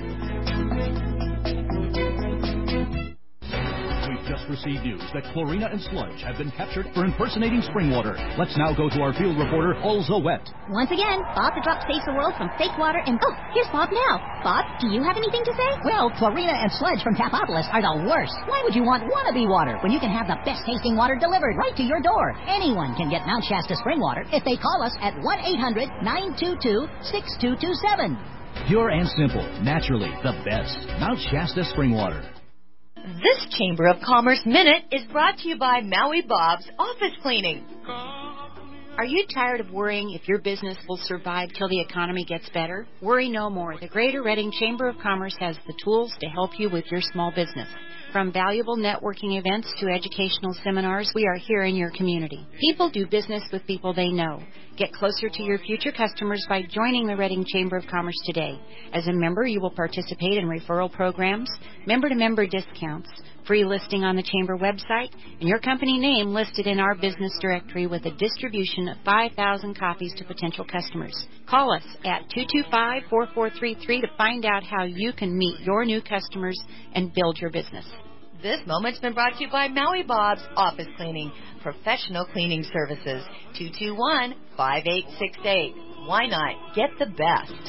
Received news that Chlorina and Sludge have been captured for impersonating spring water. Let's now go to our field reporter, Also Wet. Once again, Bob the Drop saves the world from fake water and... Oh, here's Bob now. Bob, do you have anything to say? Well, Chlorina and Sludge from Tapopolis are the worst. Why would you want wannabe water when you can have the best-tasting water delivered right to your door? Anyone can get Mount Shasta spring water if they call us at 1-800-922-6227. Pure and simple, naturally the best. Mount Shasta spring water. This Chamber of Commerce Minute is brought to you by Maui Bob's Office Cleaning. Are you tired of worrying if your business will survive till the economy gets better? Worry no more. The Greater Reading Chamber of Commerce has the tools to help you with your small business. From valuable networking events to educational seminars, we are here in your community. People do business with people they know. Get closer to your future customers by joining the Reading Chamber of Commerce today. As a member, you will participate in referral programs, member-to-member discounts, free listing on the Chamber website, and your company name listed in our business directory with a distribution of 5,000 copies to potential customers. Call us at 225-4433 to find out how you can meet your new customers and build your business. This moment's been brought to you by Maui Bob's Office Cleaning, professional cleaning services, 221-5868. Why not? Get the best.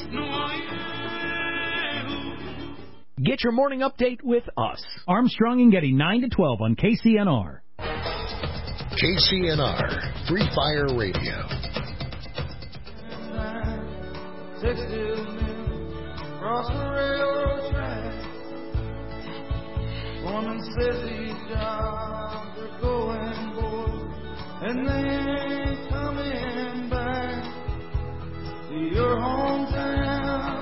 Get your morning update with us. Armstrong and Getty, 9 to 12 on KCNR. KCNR, Free Fire Radio. 60 across the railroad track. Woman says these jobs are going, boy, and they ain't coming back to your hometown.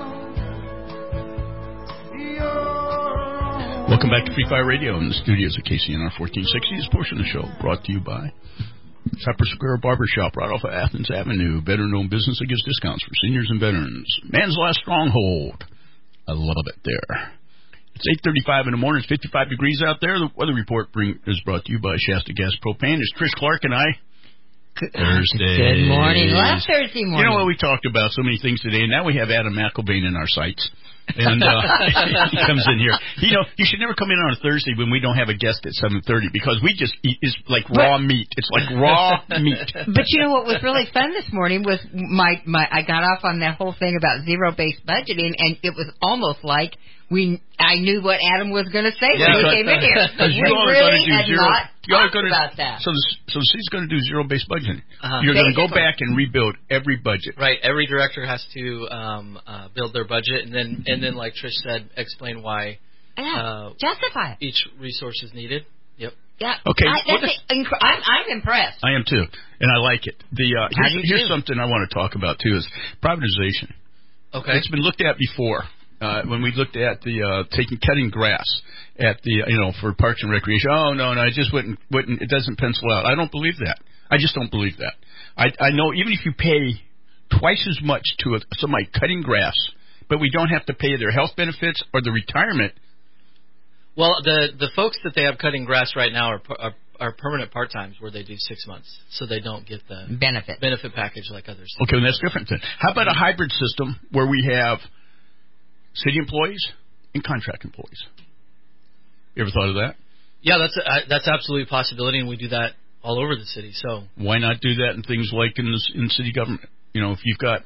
Welcome back to Free Fire Radio in the studios of KCNR 1460. This portion of the show brought to you by Cypress Square Barbershop right off of Athens Avenue. Veteran-owned business that gives discounts for seniors and veterans. Man's Last Stronghold. I love it there. It's 8:35 in the morning. It's 55 degrees out there. The weather report is brought to you by Shasta Gas Propane. It's Trish Clark and I. Thursday. Good morning. Last Thursday morning. You know what, we talked about so many things today, and now we have Adam McElvain in our sights. And he comes in here. You know, you should never come in on a Thursday when we don't have a guest at 7:30 because we just eat it's like raw meat. It's like raw meat. But you know what was really fun this morning was my I got off on that whole thing about zero-based budgeting, and it was almost like I knew what Adam was going to say when he came in here. We really had not talked about that. So she's going to do zero-based budgeting. You're going to go back and rebuild every budget. Right. Every director has to build their budget, and then, like Trish said, explain why justify it. Each resource is needed. Yep. Yeah. Okay. I'm impressed. I am too, and I like it. Here's something I want to talk about too is privatization. Okay. It's been looked at before. When we looked at the cutting grass at the for Parks and Recreation. Oh no, it just wouldn't it doesn't pencil out. I don't believe that. I just don't believe that. I know even if you pay twice as much to somebody cutting grass, but we don't have to pay their health benefits or the retirement. Well, the folks that they have cutting grass right now are permanent part-times where they do 6 months, so they don't get the benefit package like others. Okay, well, that's different then. How about a hybrid system where we have city employees and contract employees? You ever thought of that? Yeah, that's absolutely a possibility, and we do that all over the city. So why not do that in things like in city government? You know, if you've got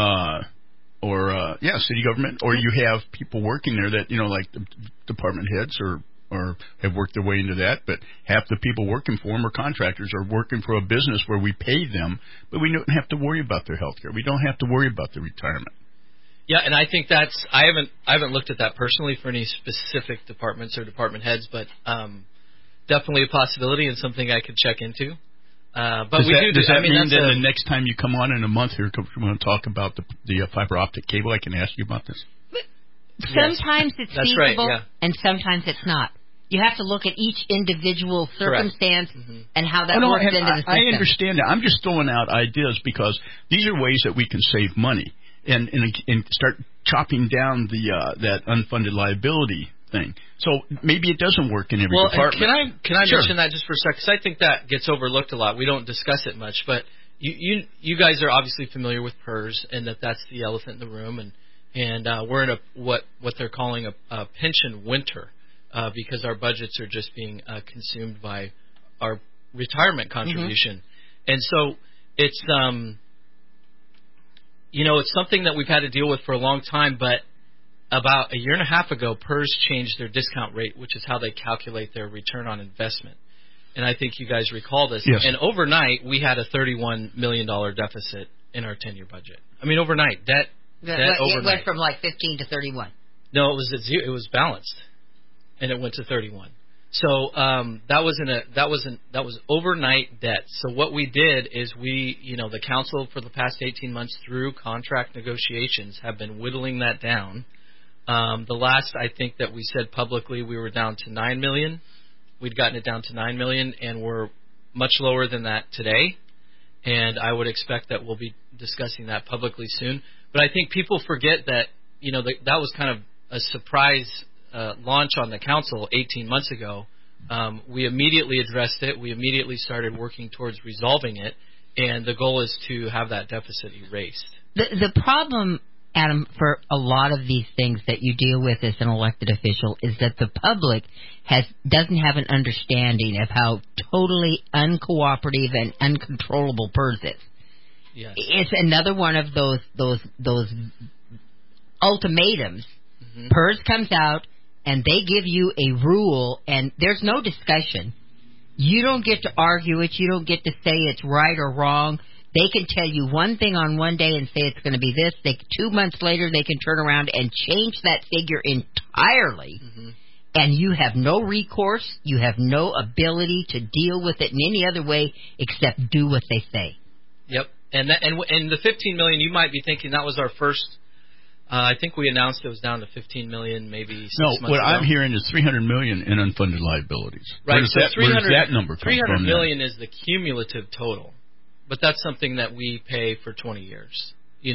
city government, or you have people working there that like the department heads or have worked their way into that, but half the people working for them are contractors or working for a business where we pay them, but we don't have to worry about their health care. We don't have to worry about their retirement. Yeah, and I think I haven't looked at that personally for any specific departments or department heads, but definitely a possibility and something I could check into. But does that mean that the next time you come on in a month here, we're going to talk about the fiber optic cable? I can ask you about this. sometimes it's That's feasible, right, yeah. and sometimes it's not. You have to look at each individual circumstance and how that works into the system. I understand that. I'm just throwing out ideas because these are ways that we can save money and start chopping down that unfunded liability thing. So maybe it doesn't work in every department. Can I mention that just for a second? Because I think that gets overlooked a lot. We don't discuss it much, but you guys are obviously familiar with PERS and that's the elephant in the room, and we're in what they're calling a pension winter. Because our budgets are just being consumed by our retirement contribution. And so it's, it's something that we've had to deal with for a long time, but about a year and a half ago, PERS changed their discount rate, which is how they calculate their return on investment. And I think you guys recall this. Yes. And overnight, we had a $31 million deficit in our 10-year budget. I mean, overnight. Debt overnight. It went from like 15 to 31. No, it was at zero. It was balanced. And it went to 31. So that was overnight debt. So what we did is the council for the past 18 months through contract negotiations have been whittling that down. The last I think that we said publicly we were down to $9 million. We'd gotten it down to $9 million, and we're much lower than that today. And I would expect that we'll be discussing that publicly soon. But I think people forget that that was kind of a surprise launch on the council 18 months ago. We immediately addressed it. We immediately started working towards resolving it, and the goal is to have that deficit erased. The problem, Adam, for a lot of these things that you deal with as an elected official is that the public doesn't have an understanding of how totally uncooperative and uncontrollable PERS is. Yes. It's another one of those ultimatums. PERS comes out, and they give you a rule, and there's no discussion. You don't get to argue it. You don't get to say it's right or wrong. They can tell you one thing on one day and say it's going to be this. 2 months later, they can turn around and change that figure entirely, and you have no recourse. You have no ability to deal with it in any other way except do what they say. Yep. And the $15 million, you might be thinking that was our first. I think we announced it was down to $15 million, maybe 6 months ago. What I'm hearing is $300 million in unfunded liabilities. Right. Where does that number come from? $300 million is the cumulative total, but that's something that we pay for 20 years.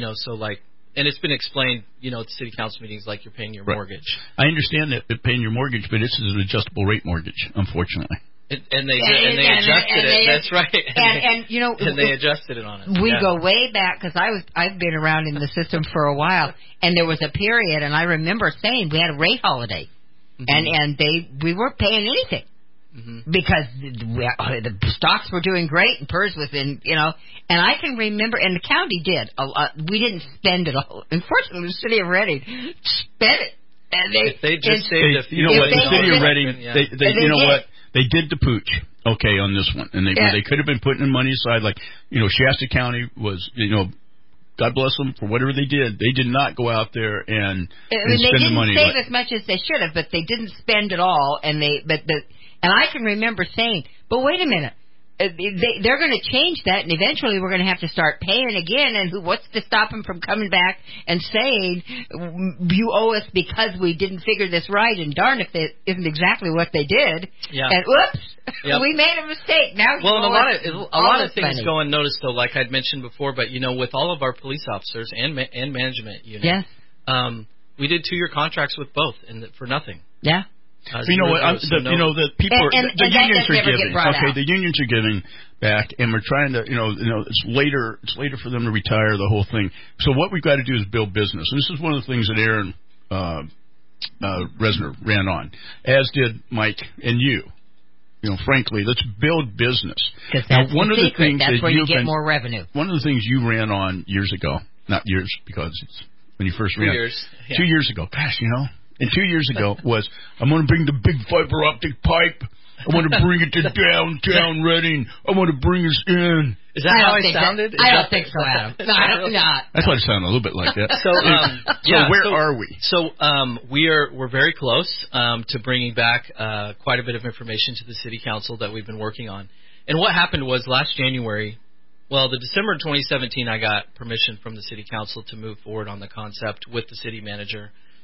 And it's been explained, at city council meetings like you're paying your mortgage. I understand that you're paying your mortgage, but this is an adjustable rate mortgage, unfortunately. And they adjusted it. That's right. And they adjusted it on us. We go way back because I've been around in the system for a while, and there was a period, and I remember saying we had a rate holiday, and we weren't paying anything because the stocks were doing great and PERS was in, and I can remember, and the county did a lot. We didn't spend it all. Unfortunately, the city of Reading spent it. And they just saved a few. The city of Reading, they did the pooch, on this one, and they could have been putting the money aside. Like, Shasta County was, God bless them for whatever they did. They did not go out there and spend the money. They didn't save as much as they should have, but they didn't spend it all. And I can remember saying, "But wait a minute, they're going to change that, and eventually we're going to have to start paying again. And what's to stop them from coming back and saying you owe us because we didn't figure this right? And darn if it isn't exactly what they did. Yeah. And whoops, we made a mistake. Now, a lot of things go unnoticed, though, like I'd mentioned before. But with all of our police officers and management units, we did 2-year contracts with both, and for nothing. Yeah. You know what? The people, the unions are giving. Okay, the unions are giving back, and we're trying to, it's later for them to retire, the whole thing. So what we've got to do is build business. And this is one of the things that Aaron Resner ran on, as did Mike and you. Frankly, let's build business. Now, one of the things that's where you get more revenue. One of the things you ran on years ago, not years because it's when you first ran. 2 years. Yeah. 2 years ago. Gosh, And 2 years ago was, I'm going to bring the big fiber optic pipe. I want to bring it to downtown Reading. I want to bring us in. Is that how I sounded? I don't think so, Adam. No, I don't not. That's why it sounded a little bit like that. So where are we? So we're very close to bringing back quite a bit of information to the city council that we've been working on. And what happened was last January, the December 2017, I got permission from the city council to move forward on the concept with the city manager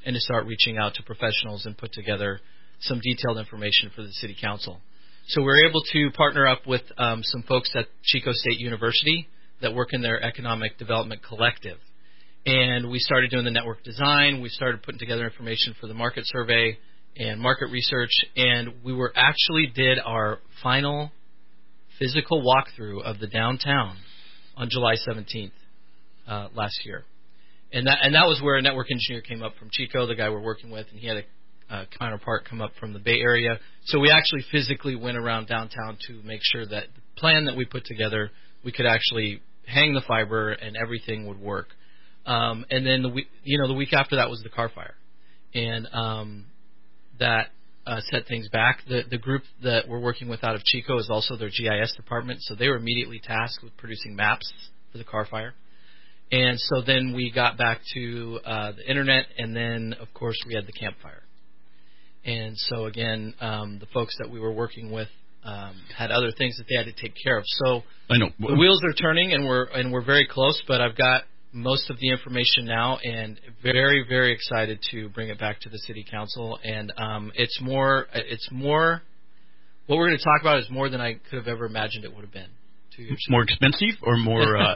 and to start reaching out to professionals and put together some detailed information for the City Council. So we're able to partner up with some folks at Chico State University that work in their Economic Development Collective. And we started doing the network design. We started putting together information for the market survey and market research. And we did our final physical walkthrough of the downtown on July 17th last year. And that was where a network engineer came up from Chico, the guy we're working with, and he had a counterpart come up from the Bay Area. So we actually physically went around downtown to make sure that the plan that we put together, we could actually hang the fiber and everything would work. And then the week after that was the car fire, and that set things back. The group that we're working with out of Chico is also their GIS department, so they were immediately tasked with producing maps for the car fire. And so then we got back to the internet, and then of course we had the campfire. And so again, the folks that we were working with had other things that they had to take care of. So I know the wheels are turning, and we're very close. But I've got most of the information now, and very, very excited to bring it back to the City Council. And it's more. What we're going to talk about is more than I could have ever imagined it would have been 2 years ago. More expensive or more?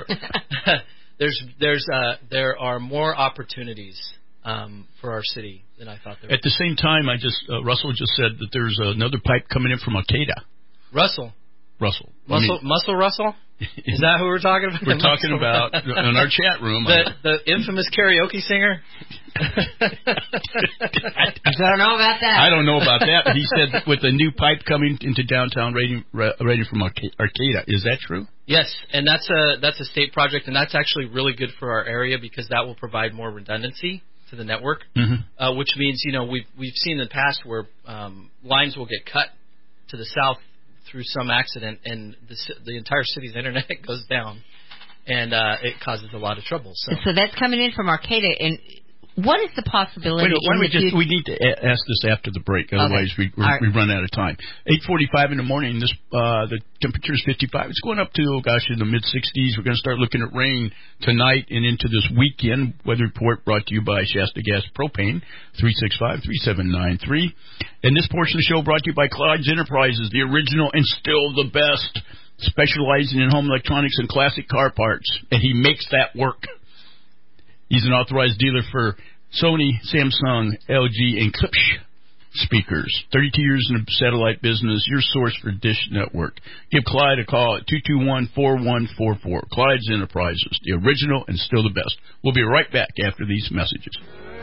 There are more opportunities for our city than I thought there would. At the same time, Russell just said that there's another pipe coming in from Arcata. Russell. Muscle Russell? Is that who we're talking about? We're talking about in our chat room. The infamous karaoke singer? I don't know about that. I don't know about that, but he said with a new pipe coming into downtown ready from Arcata. Is that true? Yes, and that's a state project, and that's actually really good for our area because that will provide more redundancy to the network, which means we've seen in the past where lines will get cut to the south through some accident, and the entire city's internet goes down, and it causes a lot of trouble. So that's coming in from Arcata, and what is the possibility? We need to ask this after the break, otherwise we run out of time. 8:45 in the morning. The temperature is 55. It's going up to in the mid 60s. We're going to start looking at rain tonight and into this weekend. Weather report brought to you by Shasta Gas Propane, 365-3793. And this portion of the show brought to you by Clyde's Enterprises, the original and still the best, specializing in home electronics and classic car parts, and he makes that work. He's an authorized dealer for Sony, Samsung, LG, and Klipsch speakers. 32 years in the satellite business, your source for Dish Network. Give Clyde a call at 221-4144. Clyde's Enterprises, the original and still the best. We'll be right back after these messages.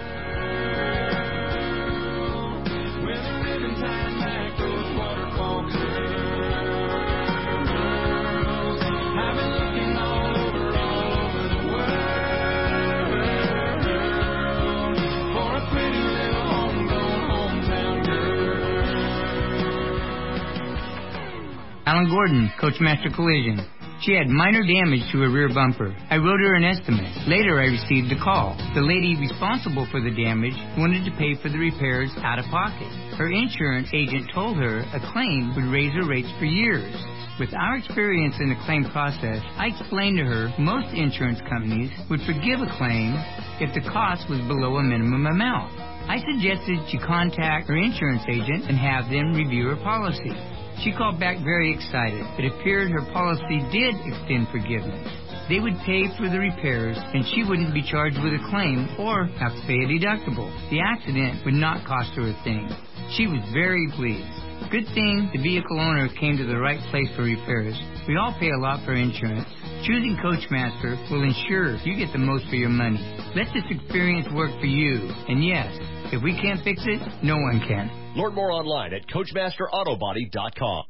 Alan Gordon, Coachmaster Collision. She had minor damage to her rear bumper. I wrote her an estimate. Later, I received a call. The lady responsible for the damage wanted to pay for the repairs out of pocket. Her insurance agent told her a claim would raise her rates for years. With our experience in the claim process, I explained to her most insurance companies would forgive a claim if the cost was below a minimum amount. I suggested she contact her insurance agent and have them review her policy. She called back very excited. It appeared her policy did extend forgiveness. They would pay for the repairs, and she wouldn't be charged with a claim or have to pay a deductible. The accident would not cost her a thing. She was very pleased. Good thing the vehicle owner came to the right place for repairs. We all pay a lot for insurance. Choosing Coachmaster will ensure you get the most for your money. Let this experience work for you. And yes, if we can't fix it, no one can. Learn more online at CoachmasterAutobody.com.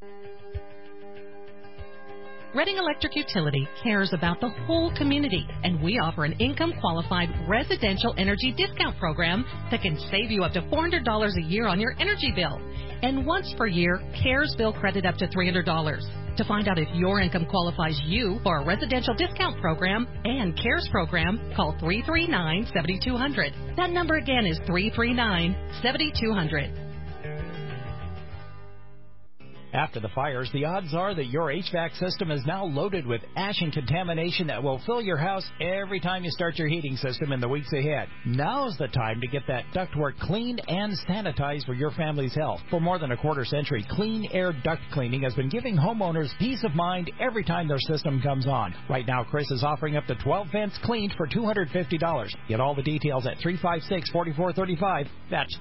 Reading Electric Utility cares about the whole community, and we offer an income-qualified residential energy discount program that can save you up to $400 a year on your energy bill. And once per year, CARES bill credit up to $300. To find out if your income qualifies you for a residential discount program and CARES program, call 339-7200. That number again is 339-7200. After the fires, the odds are that your HVAC system is now loaded with ash and contamination that will fill your house every time you start your heating system in the weeks ahead. Now's the time to get that ductwork cleaned and sanitized for your family's health. For more than a quarter century, Clean Air Duct Cleaning has been giving homeowners peace of mind every time their system comes on. Right now, Chris is offering up to 12 vents cleaned for $250. Get all the details at 356-4435. That's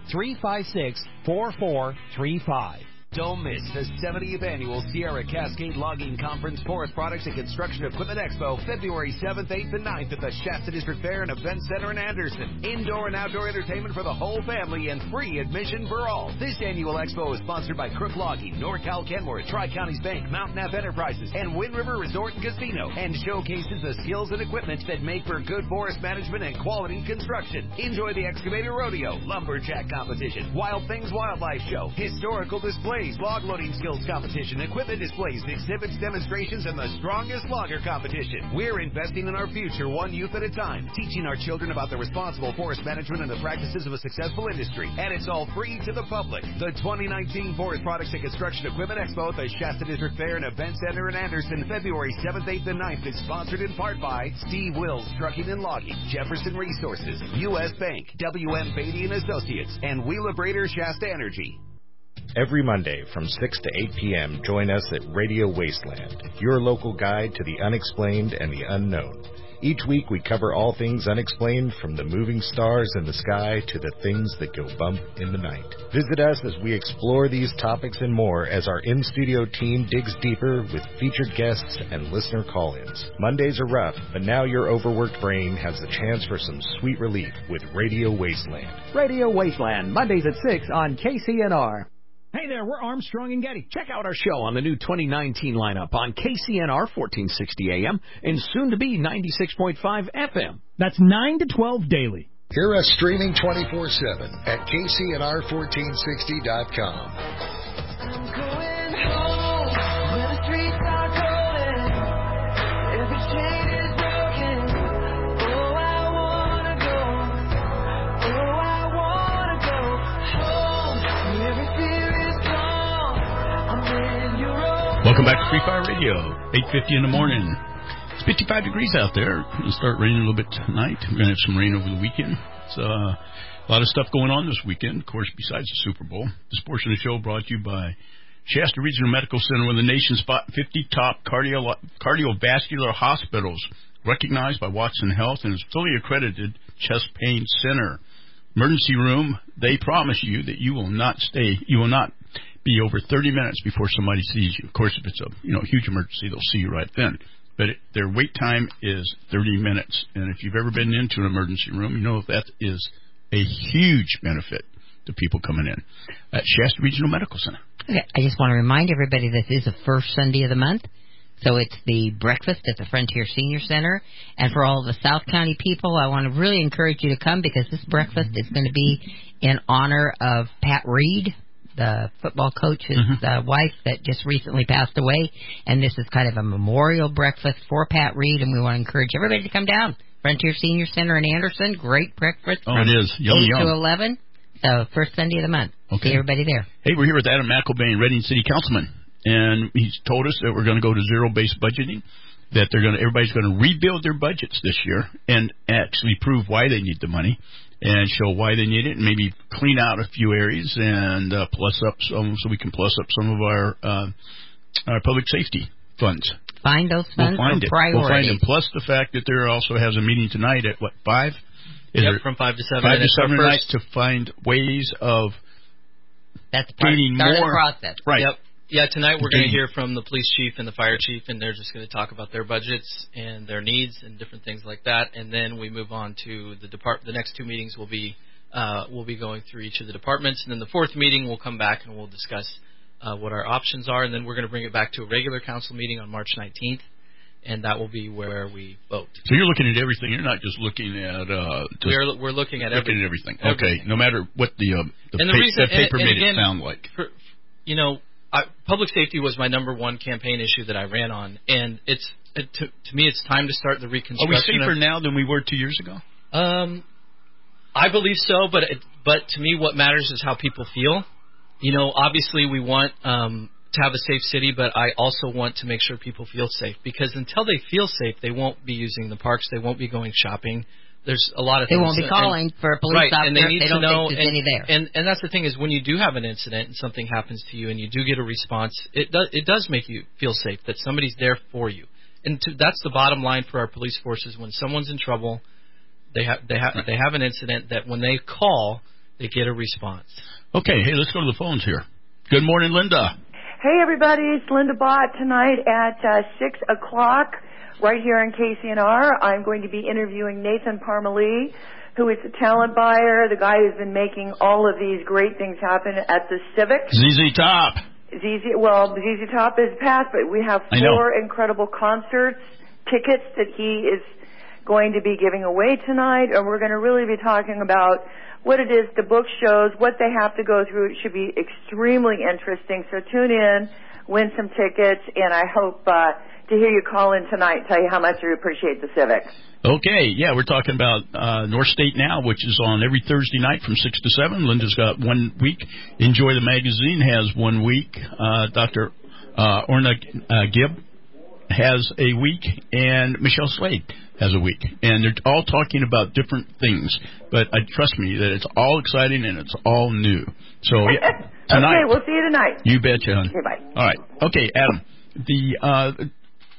356-4435. Don't miss the 70th Annual Sierra Cascade Logging Conference Forest Products and Construction Equipment Expo, February 7th, 8th, and 9th at the Shasta District Fair and Event Center in Anderson. Indoor and outdoor entertainment for the whole family and free admission for all. This annual expo is sponsored by Crook Logging, NorCal Kenmore, Tri-Counties Bank, Mountain Ave Enterprises, and Wind River Resort and Casino, and showcases the skills and equipment that make for good forest management and quality construction. Enjoy the excavator rodeo, lumberjack competition, Wild Things Wildlife Show, historical displays, log loading skills competition, equipment displays, exhibits, demonstrations, and the strongest logger competition. We're investing in our future one youth at a time, teaching our children about the responsible forest management and the practices of a successful industry. And it's all free to the public. The 2019 Forest Products and Construction Equipment Expo at the Shasta District Fair and Event Center in Anderson, February 7th, 8th, and 9th is sponsored in part by Steve Wills Trucking and Logging, Jefferson Resources, U.S. Bank, W.M. Beatty & Associates, and Wheelabrator Shasta Energy. Every Monday from 6 to 8 p.m., join us at Radio Wasteland, your local guide to the unexplained and the unknown. Each week we cover all things unexplained, from the moving stars in the sky to the things that go bump in the night. Visit us as we explore these topics and more as our in-studio team digs deeper with featured guests and listener call-ins. Mondays are rough, but now your overworked brain has the chance for some sweet relief with Radio Wasteland. Radio Wasteland, Mondays at 6 on KCNR. Hey there, we're Armstrong and Getty. Check out our show on the new 2019 lineup on KCNR 1460 AM and soon to be 96.5 FM. That's 9 to 12 daily. Hear us streaming 24/7 at KCNR1460.com. Welcome back to Free Fire Radio, 8:50 in the morning. It's 55 degrees out there. It's going to start raining a little bit tonight. We're going to have some rain over the weekend. It's a lot of stuff going on this weekend, of course, besides the Super Bowl. This portion of the show brought to you by Shasta Regional Medical Center, one of the nation's 50 top cardiovascular hospitals, recognized by Watson Health and is fully accredited chest pain center. Emergency room, they promise you that you will not be over 30 minutes before somebody sees you. Of course, if it's a huge emergency, they'll see you right then. But their wait time is 30 minutes. And if you've ever been into an emergency room, you know that is a huge benefit to people coming in at Shasta Regional Medical Center. Okay, I just want to remind everybody this is the first Sunday of the month. So it's the breakfast at the Frontier Senior Center. And for all the South County people, I want to really encourage you to come because this breakfast is going to be in honor of Pat Reed, the football coach's wife that just recently passed away. And this is kind of a memorial breakfast for Pat Reed, and we want to encourage everybody to come down. Frontier Senior Center in Anderson, great breakfast. Oh, it is. Yum, 8 yum. to 11. So first Sunday of the month. Okay. See everybody there. Hey, we're here with Adam McElvain, Reading City Councilman, and he's told us that we're going to go to zero-based budgeting, that everybody's going to rebuild their budgets this year and actually prove why they need the money and show why they need it, and maybe clean out a few areas and plus up some, so we can plus up some of our public safety funds. Find those funds for priorities. We'll find them. Plus the fact that there also has a meeting tonight at 5? From 5 to 7. 5 to 7 tonight to find ways of gaining more. Process. Right. Yep. Yeah, tonight we're going to hear from the police chief and the fire chief, and they're just going to talk about their budgets and their needs and different things like that. And then we move on to the next two meetings will be going through each of the departments, and then the fourth meeting we'll come back and we'll discuss what our options are, and then we're going to bring it back to a regular council meeting on March 19th, and that will be where we vote. So you're looking at everything. You're not just looking at. We're looking at everything. Okay, no matter what the paper made it sound like. Public safety was my number one campaign issue that I ran on, and to me it's time to start the reconstruction. Are we safer now than we were 2 years ago? I believe so, but to me what matters is how people feel. Obviously we want to have a safe city, but I also want to make sure people feel safe, because until they feel safe, they won't be using the parks, they won't be going shopping. There's a lot of they things. won't be calling for a police officer and they need if they to don't know, think there's any there. And that's the thing is, when you do have an incident and something happens to you and you do get a response, it does make you feel safe that somebody's there for you. And that's the bottom line for our police forces. When someone's in trouble, they have an incident, that when they call, they get a response. Okay, hey, let's go to the phones here. Good morning, Linda. Hey, everybody, it's Linda Bott tonight at 6 o'clock right here on KCNR. I'm going to be interviewing Nathan Parmalee, who is a talent buyer, the guy who's been making all of these great things happen at the Civic. ZZ Top. ZZ Top is past, but we have 4 incredible concerts, tickets that he is going to be giving away tonight, and we're going to really be talking about what it is to book shows, what they have to go through. It should be extremely interesting. So tune in, win some tickets, and I hope to hear you call in tonight, tell you how much you appreciate the Civic. Okay, yeah, we're talking about North State Now, which is on every Thursday night from 6 to 7. Linda's got 1 week. Enjoy the Magazine has 1 week. Dr. Orna Gibb has a week, and Michelle Slade has a week. And they're all talking about different things. But trust me that it's all exciting and it's all new. So, yeah, tonight. Okay, we'll see you tonight. You betcha, hon. Okay, bye. All right. Okay, Adam,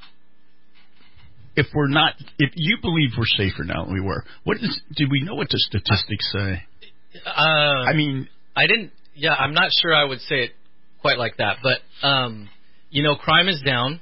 if you believe we're safer now than we were, do we know what the statistics say? I'm not sure I would say it quite like that, but, crime is down,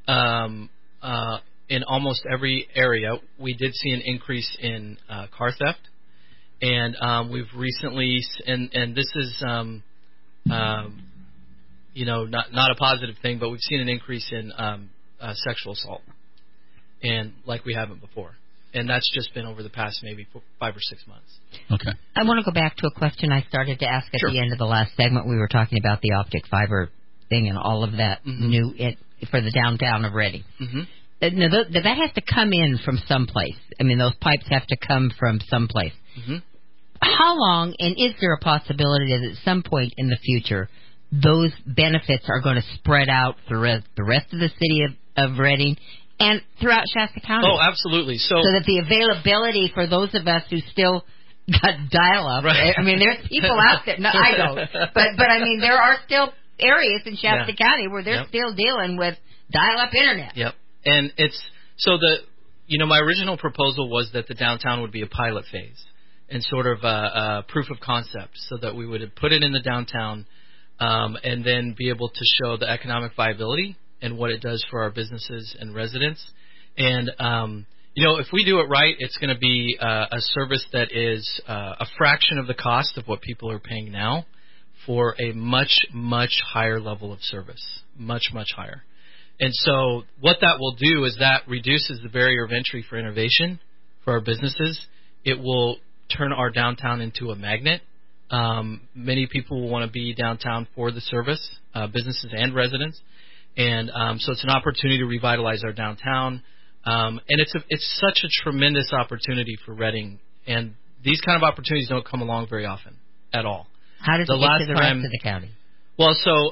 in almost every area. We did see an increase in, car theft, and, we've recently, and this is, not a positive thing, but we've seen an increase in, sexual assault. And like we haven't before. And that's just been over the past maybe 5 or 6 months. Okay. I want to go back to a question I started to ask at the end of the last segment. We were talking about the optic fiber thing and all of that new for the downtown of Reading. Mm-hmm. Now, that has to come in from someplace. I mean, those pipes have to come from someplace. Mm-hmm. How long, and is there a possibility that at some point in the future those benefits are going to spread out through the rest of the city of Reading and throughout Shasta County? Oh, absolutely. So that the availability for those of us who still got dial-up, right. I mean, there's people out there. No, I don't. But I mean, there are still areas in Shasta County where they're still dealing with dial-up internet. Yep. And it's so my original proposal was that the downtown would be a pilot phase and sort of a proof of concept, so that we would put it in the downtown and then be able to show the economic viability and what it does for our businesses and residents. And, if we do it right, it's going to be a service that is a fraction of the cost of what people are paying now for a much, much higher level of service. Much, much higher. And so what that will do is that reduces the barrier of entry for innovation for our businesses. It will turn our downtown into a magnet. Many people will want to be downtown for the service, businesses and residents. And so it's an opportunity to revitalize our downtown, and it's such a tremendous opportunity for Reading. And these kind of opportunities don't come along very often at all. How does it get to the rest of the county? Well, so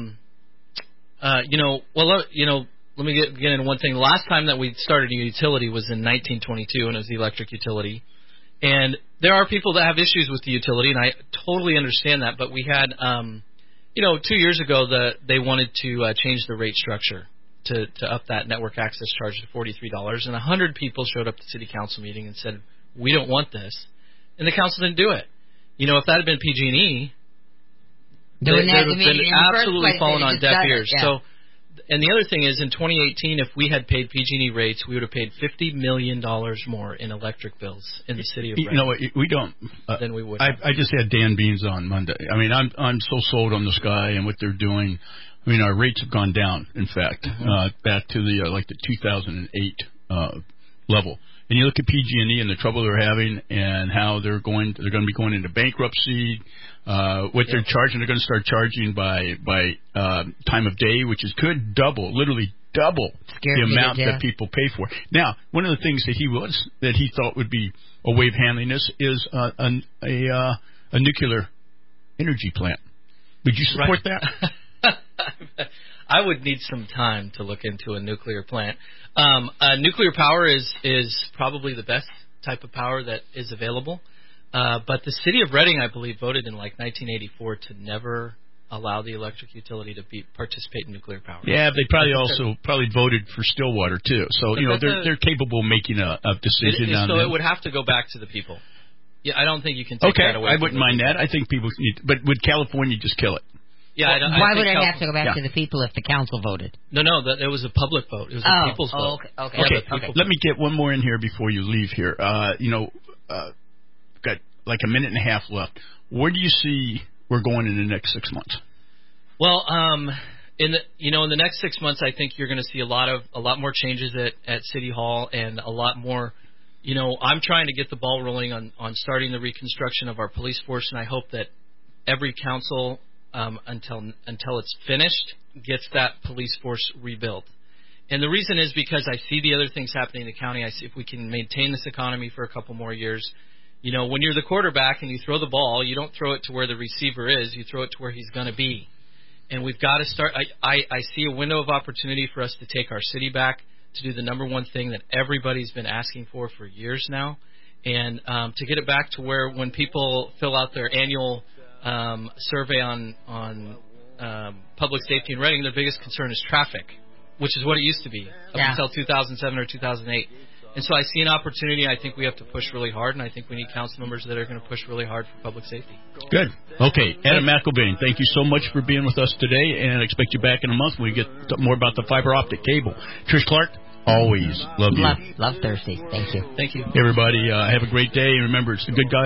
let me get into one thing. The last time that we started a utility was in 1922, and it was the electric utility. And there are people that have issues with the utility, and I totally understand that. But we had 2 years ago, they wanted to change the rate structure to up that network access charge to $43, and 100 people showed up at the city council meeting and said, "We don't want this," and the council didn't do it. If that had been PG&E, they would have been absolutely fallen on deaf ears. Yeah. So, and the other thing is, in 2018, if we had paid PG&E rates, we would have paid $50 million more in electric bills in the city of Reading. You know what? We don't. Than we would. I just had Dan Beans on Monday. I mean, I'm so sold on this guy and what they're doing. I mean, our rates have gone down. In fact, back to the 2008 level. And you look at PG&E and the trouble they're having, and how they're going to be going into bankruptcy. What they're charging, they're going to start charging by time of day, which could literally double the amount that people pay for. Now, one of the things that he thought would be a way of handling this is a nuclear energy plant. Would you support that? I would need some time to look into a nuclear plant. Nuclear power is probably the best type of power that is available. But the city of Reading, I believe, voted in like 1984 to never allow the electric utility to participate in nuclear power. Yeah, they probably voted for Stillwater too. So they're capable of making a decision on that. So it would have to go back to the people. Yeah, I don't think you can take that away. I wouldn't mind that. I think people need, but would California just kill it? Yeah, why would it have to go back to the people if the council voted? No, it was a public vote. It was a people's vote. Okay. Let me get one more in here before you leave here. Got like a minute and a half left. Where do you see we're going in the next 6 months? Well, in the next 6 months, I think you're going to see a lot more changes at City Hall and a lot more. I'm trying to get the ball rolling on starting the reconstruction of our police force, and I hope that every council until it's finished gets that police force rebuilt. And the reason is because I see the other things happening in the county. I see if we can maintain this economy for a couple more years. When you're the quarterback and you throw the ball, you don't throw it to where the receiver is. You throw it to where he's going to be. And we've got to start. I see a window of opportunity for us to take our city back, to do the number one thing that everybody's been asking for years now, and to get it back to where when people fill out their annual survey on public safety in Reading, their biggest concern is traffic, which is what it used to be until 2007 or 2008. And so I see an opportunity. I think we have to push really hard, and I think we need council members that are going to push really hard for public safety. Good. Okay, Adam McElvain, thank you so much for being with us today, and I expect you back in a month when we get more about the fiber optic cable. Trish Clark, always love you. Love Thursday. Thank you. Thank you. Everybody, have a great day, and remember, it's the good guys